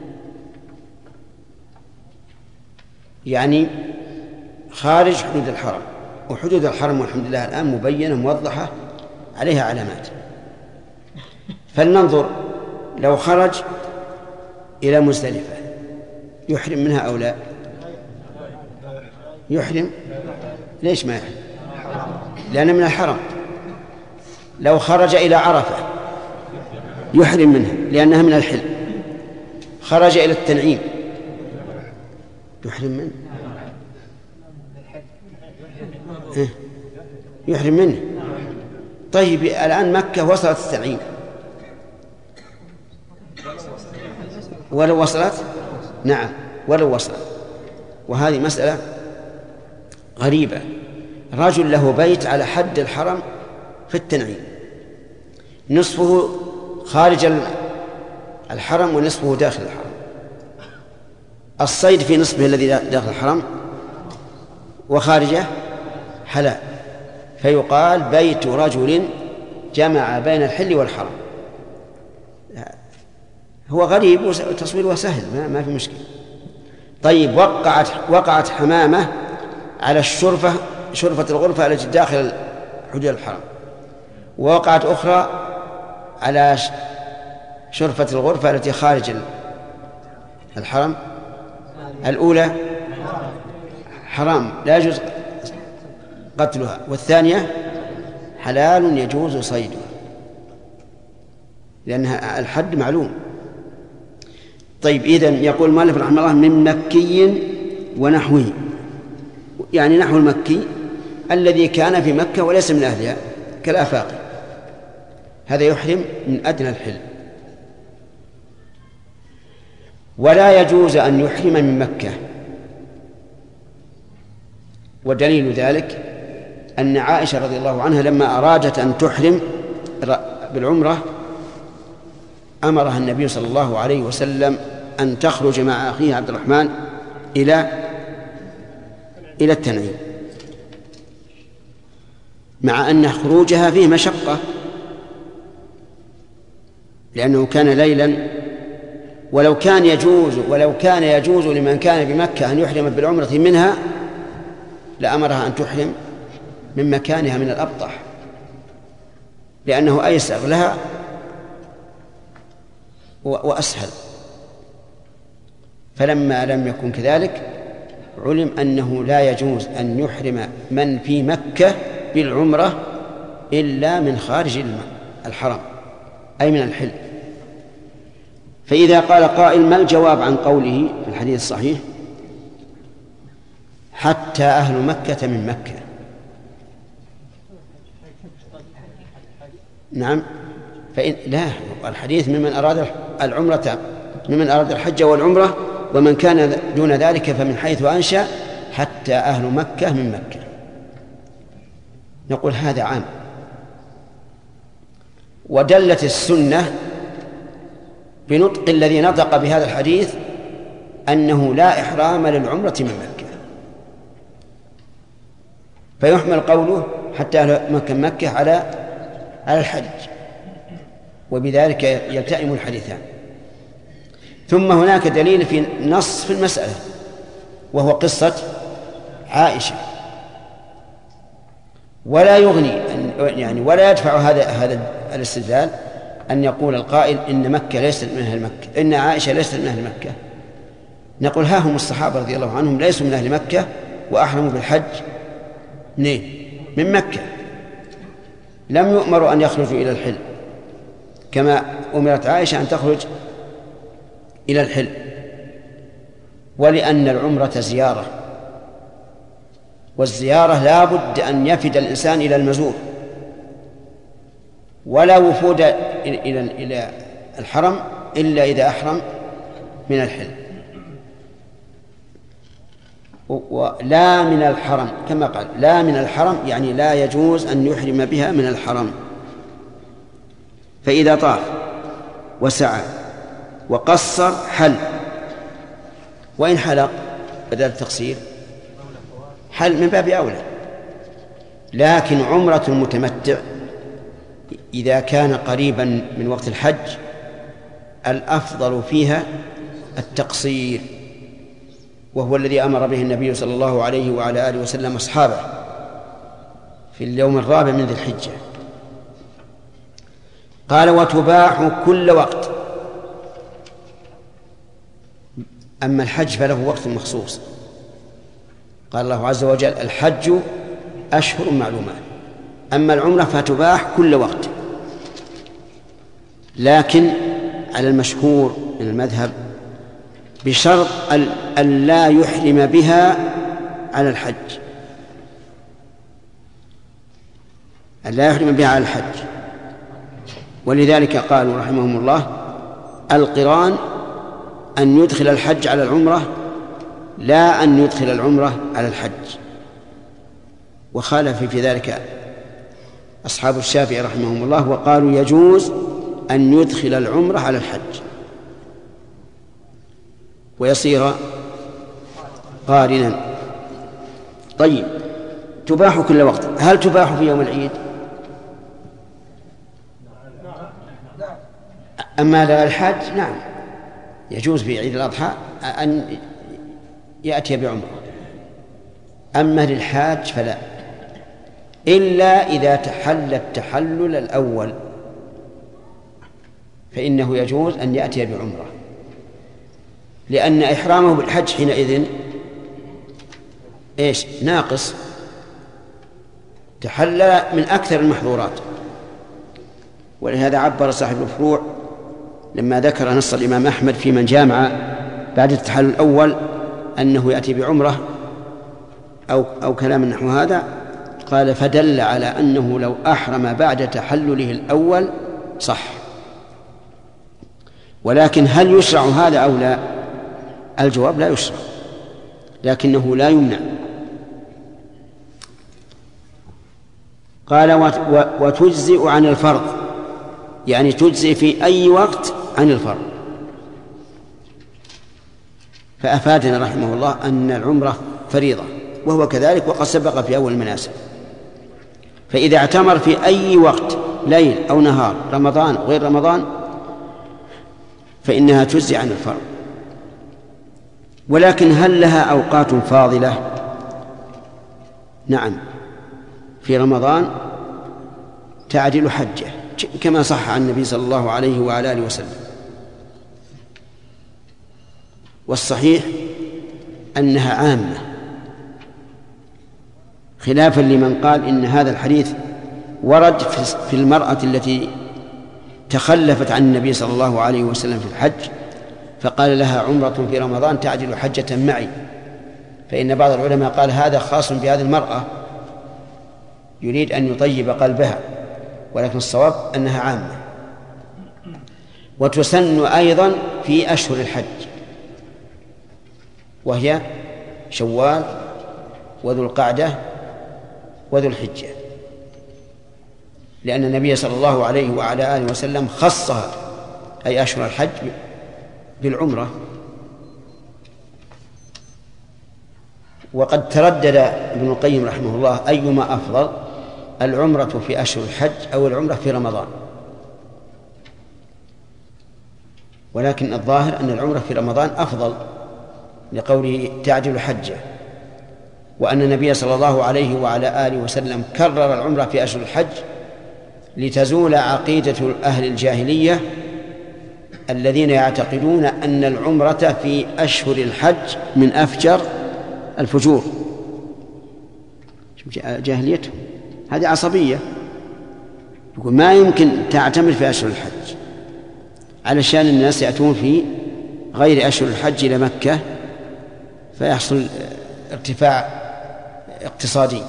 يعني خارج حدود الحرم. وحدود الحرم والحمد لله الآن مبينة موضحة عليها علامات. فلننظر، لو خرج إلى مزدلفة يحرم منها أو لا؟ يحرم. ليش ما يحرم؟ لأن من الحرم. لو خرج إلى عرفة يحرم منها لأنها من الحل. خرج إلى التنعيم يحرم منه. يحرم منه. طيب، الآن مكة وصلت التنعيم، ولو وصلت، نعم ولو وصلت. وهذه مسألة غريبة. رجل له بيت على حد الحرم في التنعيم، نصفه خارج الحرم ونصفه داخل الحرم. الصيد في نصفه الذي داخل الحرم وخارجه حلال، فيقال بيت رجل جمع بين الحل والحرم. هو غريب وتصويره سهل، ما في مشكلة. طيب، وقعت حمامة على شرفة الغرفة التي داخل حدود الحرم، ووقعت أخرى على شرفة الغرفة التي خارج الحرم. الأولى حرام لا يجوز قتلها، والثانية حلال يجوز صيدها لأنها الحد معلوم. طيب، إذن يقول المؤلف رحمه الله: من مكي ونحوه، يعني نحو المكي الذي كان في مكة وليس من أهلها كالآفاقي، هذا يحرم من أدنى الحل. ولا يجوز أن يحرم من مكة، ودليل ذلك أن عائشة رضي الله عنها لما أرادت أن تحرم بالعمرة أمرها النبي صلى الله عليه وسلم أن تخرج مع أخيه عبد الرحمن إلى التنعيم، مع أن خروجها فيه مشقة لأنه كان ليلا. ولو كان يجوز لمن كان بمكة أن يحرم بالعمرة منها لأمرها أن تحرم من مكانها من الأبطح، لأنه أيسر لها وأسهل. فلما لم يكن كذلك علم أنه لا يجوز أن يحرم من في مكة بالعمرة إلا من خارج الحرم، أي من الحل. فإذا قال قائل: ما الجواب عن قوله في الحديث الصحيح حتى أهل مكة من مكة؟ نعم، لا، الحديث ممن أراد العمرة، ممن أراد الحج والعمرة، ومن كان دون ذلك فمن حيث أنشأ حتى أهل مكة من مكة. نقول هذا عام. ودلت السنة بنطق الذي نطق بهذا الحديث أنه لا إحرام للعمرة من مكة، فيحمل قوله حتى مكن مكة على الحج، وبذلك يلتئم الحديثان. ثم هناك دليل في نص في المسألة، وهو قصة عائشة، ولا يغني يعني ولا يدفع هذا الاستدلال أن يقول القائل إن مكة ليست من أهل مكة، إن عائشة ليست من أهل مكة. نقول ها هم الصحابة رضي الله عنهم ليسوا من أهل مكة وأحرموا بالحج من مكة، لم يؤمروا أن يخرجوا إلى الحل كما أمرت عائشة أن تخرج إلى الحل، ولأن العمرة زيارة، والزيارة لا بد أن يفد الإنسان إلى المزور، ولا وفود إلى الحرم إلا إذا أحرم من الحل، ولا من الحرم كما قال لا من الحرم، يعني لا يجوز أن يحرم بها من الحرم. فإذا طاف وسعى وقصر حل، وإن حلق بدل التقصير حل من باب أولى. لكن عمرة المتمتع إذا كان قريبا من وقت الحج الأفضل فيها التقصير، وهو الذي أمر به النبي صلى الله عليه وعلى آله وسلم أصحابه في اليوم الرابع من ذي الحجة. قال وتباح كل وقت. أما الحج فله وقت مخصوص، قال الله عز وجل الحج أشهر معلومات. أما العمرة فتباح كل وقت، لكن على المشهور من المذهب بشرط أن لا يحرم بها على الحج، أن لا يحرم بها على الحج. ولذلك قالوا رحمهم الله القران أن يدخل الحج على العمرة، لا أن يدخل العمرة على الحج. وخالف في ذلك أصحاب الشافعي رحمهم الله، وقالوا يجوز أن يدخل العمرة على الحج ويصير قارنا. طيب، تباح كل وقت. هل تباح في يوم العيد؟ أما للحج نعم يجوز في عيد الأضحى أن يأتي بعمرة، أما للحاج فلا، إلا إذا تحل التحلل الأول فإنه يجوز أن يأتي بعمرة، لأن إحرامه بالحج حينئذ ناقص، تحلل من أكثر المحظورات. ولهذا عبر صاحب الفروع لما ذكر نص الإمام أحمد في من جامع بعد التحلل الأول أنه يأتي بعمرة أو كلام نحو هذا، قال فدل على أنه لو أحرم بعد تحلله الأول صح. ولكن هل يشرع هذا أو لا؟ الجواب لا يشرع، لكنه لا يمنع. قال وتجزئ عن الفرض، يعني تجزئ في أي وقت عن الفرض. فأفادنا رحمه الله أن العمرة فريضة، وهو كذلك وقد سبق في أول المناسك. فإذا اعتمر في أي وقت ليل أو نهار، رمضان أو غير رمضان، فإنها تجزئ عن الفرض. ولكن هل لها أوقات فاضلة؟ نعم، في رمضان تعدل حجة كما صح عن النبي صلى الله عليه وعلى آله وسلم. والصحيح أنها عامة، خلافا لمن قال إن هذا الحديث ورد في المرأة التي تخلفت عن النبي صلى الله عليه وسلم في الحج، فقال لها عمرة في رمضان تعدل حجة معي. فإن بعض العلماء قال هذا خاص بهذه المرأة يريد أن يطيب قلبها، ولكن الصواب أنها عامة. وتسن أيضا في أشهر الحج، وهي شوال وذو القعدة وذو الحجة، لأن النبي صلى الله عليه وعلى آله وسلم خصها أي أشهر الحج بالعمرة. وقد تردد ابن القيم رحمه الله أيما أفضل، العمرة في أشهر الحج أو العمرة في رمضان، ولكن الظاهر أن العمرة في رمضان أفضل لقوله تعجل حجه، وأن النبي صلى الله عليه وعلى آله وسلم كرر العمرة في أشهر الحج لتزول عقيدة أهل الجاهلية الذين يعتقدون أن العمرة في أشهر الحج من أفجر الفجور. جاهليتهم هذه عصبية، يقول ما يمكن تعتمر في أشهر الحج علشان الناس يأتون في غير أشهر الحج إلى مكة فيحصل ارتفاع اقتصادي،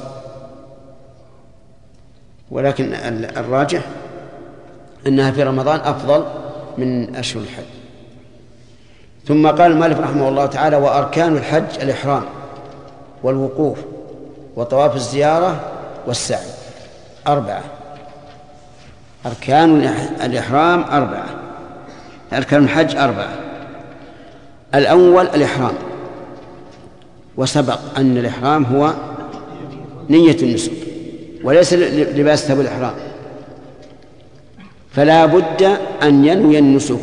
ولكن الراجح أنها في رمضان أفضل من أشهر الحج. ثم قال المؤلف رحمه الله تعالى: وأركان الحج الإحرام والوقوف وطواف الزيارة والسعي. 4 أركان الإحرام 4 أركان الحج 4. الأول الإحرام، وسبق أن الإحرام هو نية النسك وليس لباس ثوب الإحرام، فلا بد أن ينوي النسك.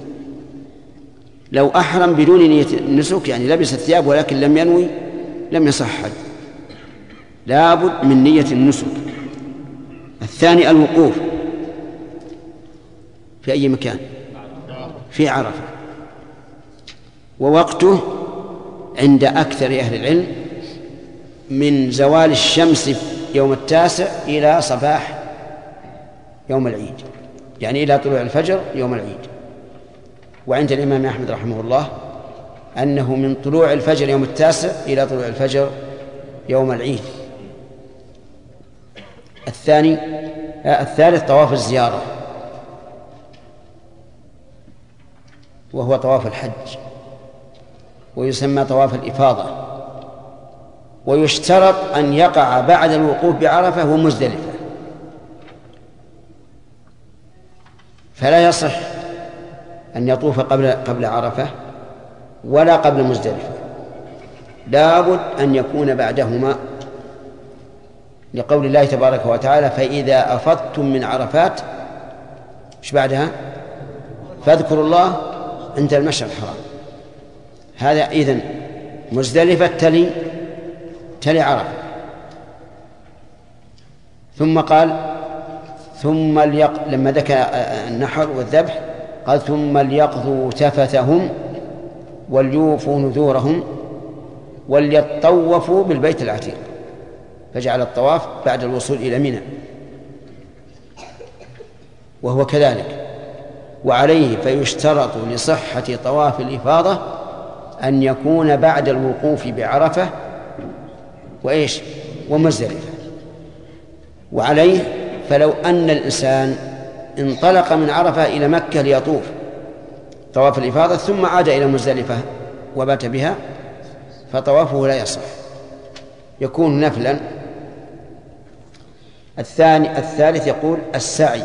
لو أحرم بدون نية النسك يعني لبس الثياب ولكن لم ينوي لم يصح حج، لا بد من نية النسك. الثاني الوقوف في أي مكان؟ في عرفة، ووقته عند أكثر أهل العلم من زوال الشمس يوم 9 إلى صباح يوم العيد، يعني إلى طلوع الفجر يوم العيد. وعند الإمام أحمد رحمه الله أنه من طلوع الفجر يوم 9 إلى طلوع الفجر يوم العيد. الثالث طواف الزيارة، وهو طواف الحج ويسمى طواف الإفاضة، ويشترط أن يقع بعد الوقوف بعرفة ومزدلفة، فلا يصح أن يطوف قبل عرفة ولا قبل مزدلفة، لا بد أن يكون بعدهما، لقول الله تبارك وتعالى: فإذا أفضتم من عرفات إيش بعدها؟ فاذكروا الله عند المشعر الحرام. هذا إذن مزدلفة تلي عرفة. ثم قال لما ذكر النحر والذبح قال: ثم ليقضوا تفثهم وليوفوا نذورهم وليطوفوا بالبيت العتيق، فجعل الطواف بعد الوصول إلى منى، وهو كذلك. وعليه فيشترط لصحة طواف الإفاضة أن يكون بعد الوقوف بعرفة ومزدلفة. وعليه فلو أن الإنسان انطلق من عرفة إلى مكة ليطوف طواف الإفاضة ثم عاد إلى مزدلفة وبات بها فطوافه لا يصح، يكون نفلا. الثالث يقول السعي.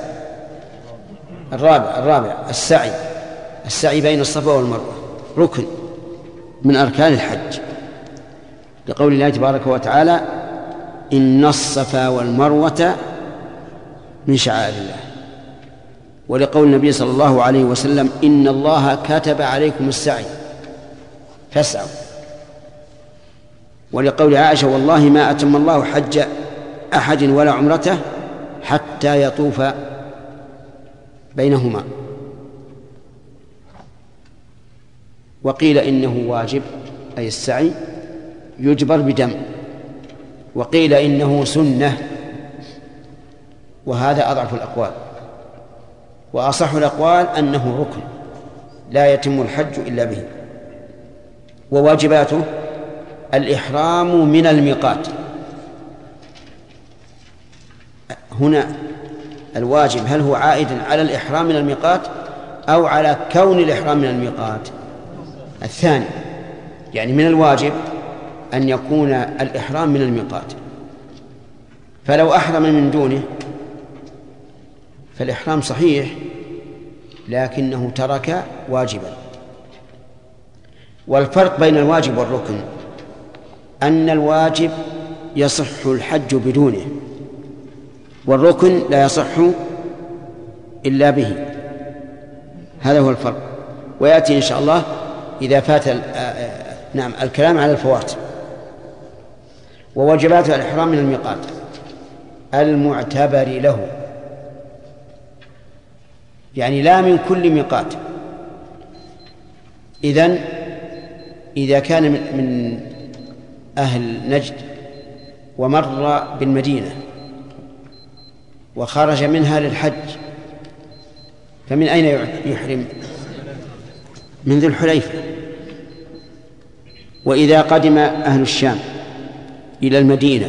الرابع السعي بين الصفا والمروة ركن من أركان الحج، لقول الله تبارك وتعالى: إن الصفا والمروة من شعائر الله، ولقول النبي صلى الله عليه وسلم: إن الله كتب عليكم السعي فاسعوا، ولقول عائشة: والله ما أتم الله حج أحد ولا عمرته حتى يطوف بينهما. وقيل إنه واجب أي السعي يجبر بدم، وقيل إنه سنة، وهذا أضعف الأقوال، وأصح الأقوال أنه ركن لا يتم الحج إلا به. وواجباته الإحرام من الميقات. هنا الواجب هل هو عائد على الإحرام من الميقات أو على كون الإحرام من الميقات؟ الثاني، يعني من الواجب أن يكون الإحرام من الميقات، فلو أحرم من دونه فالإحرام صحيح لكنه ترك واجبا. والفرق بين الواجب والركن أن الواجب يصح الحج بدونه، والركن لا يصح إلا به. هذا هو الفرق، ويأتي إن شاء الله إذا فات نعم الكلام على الفوات. وواجبات الإحرام من الميقات المعتبر له، يعني لا من كل ميقات. إذا كان من أهل نجد ومر بالمدينة وخرج منها للحج، فمن أين يحرم؟ من ذي الحليفة. وإذا قدم أهل الشام إلى المدينة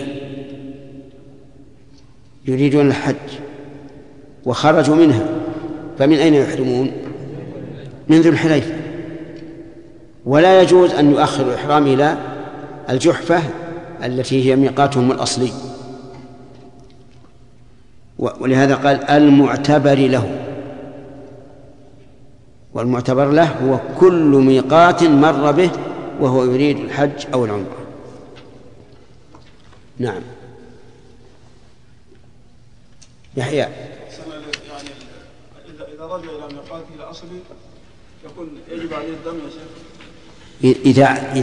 يريدون الحج وخرجوا منها، فمن أين يحرمون؟ من ذي الحليفة. ولا يجوز أن يؤخر الإحرام إلى الجحفة التي هي ميقاتهم الأصلي، ولهذا قال المعتبر له، والمعتبر له هو كل ميقات مر به وهو يريد الحج أو العمرة. نعم. يحيى. يعني إذا رجع إلى ميقاته الأصلي يكون يجب عليه الدم يا شيخ؟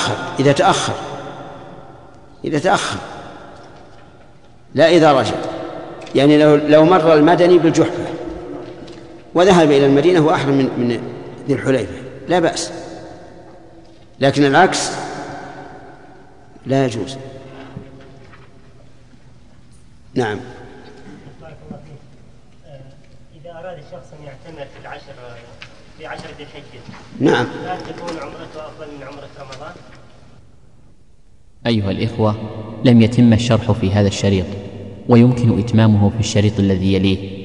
إذا تأخر لا إذا رجع. يعني لو مر المدني بالجحفة وذهب إلى المدينة وأحرم من ذي الحليفة لا بأس، لكن العكس لا يجوز. نعم. بارك الله فيك. إذا أراد الشخص أن يعتمر في عشر ذي الحجة، نعم، هل تكون عمرته أفضل من عمرة رمضان؟ أيها الإخوة، لم يتم الشرح في هذا الشريط، ويمكن إتمامه في الشريط الذي يليه،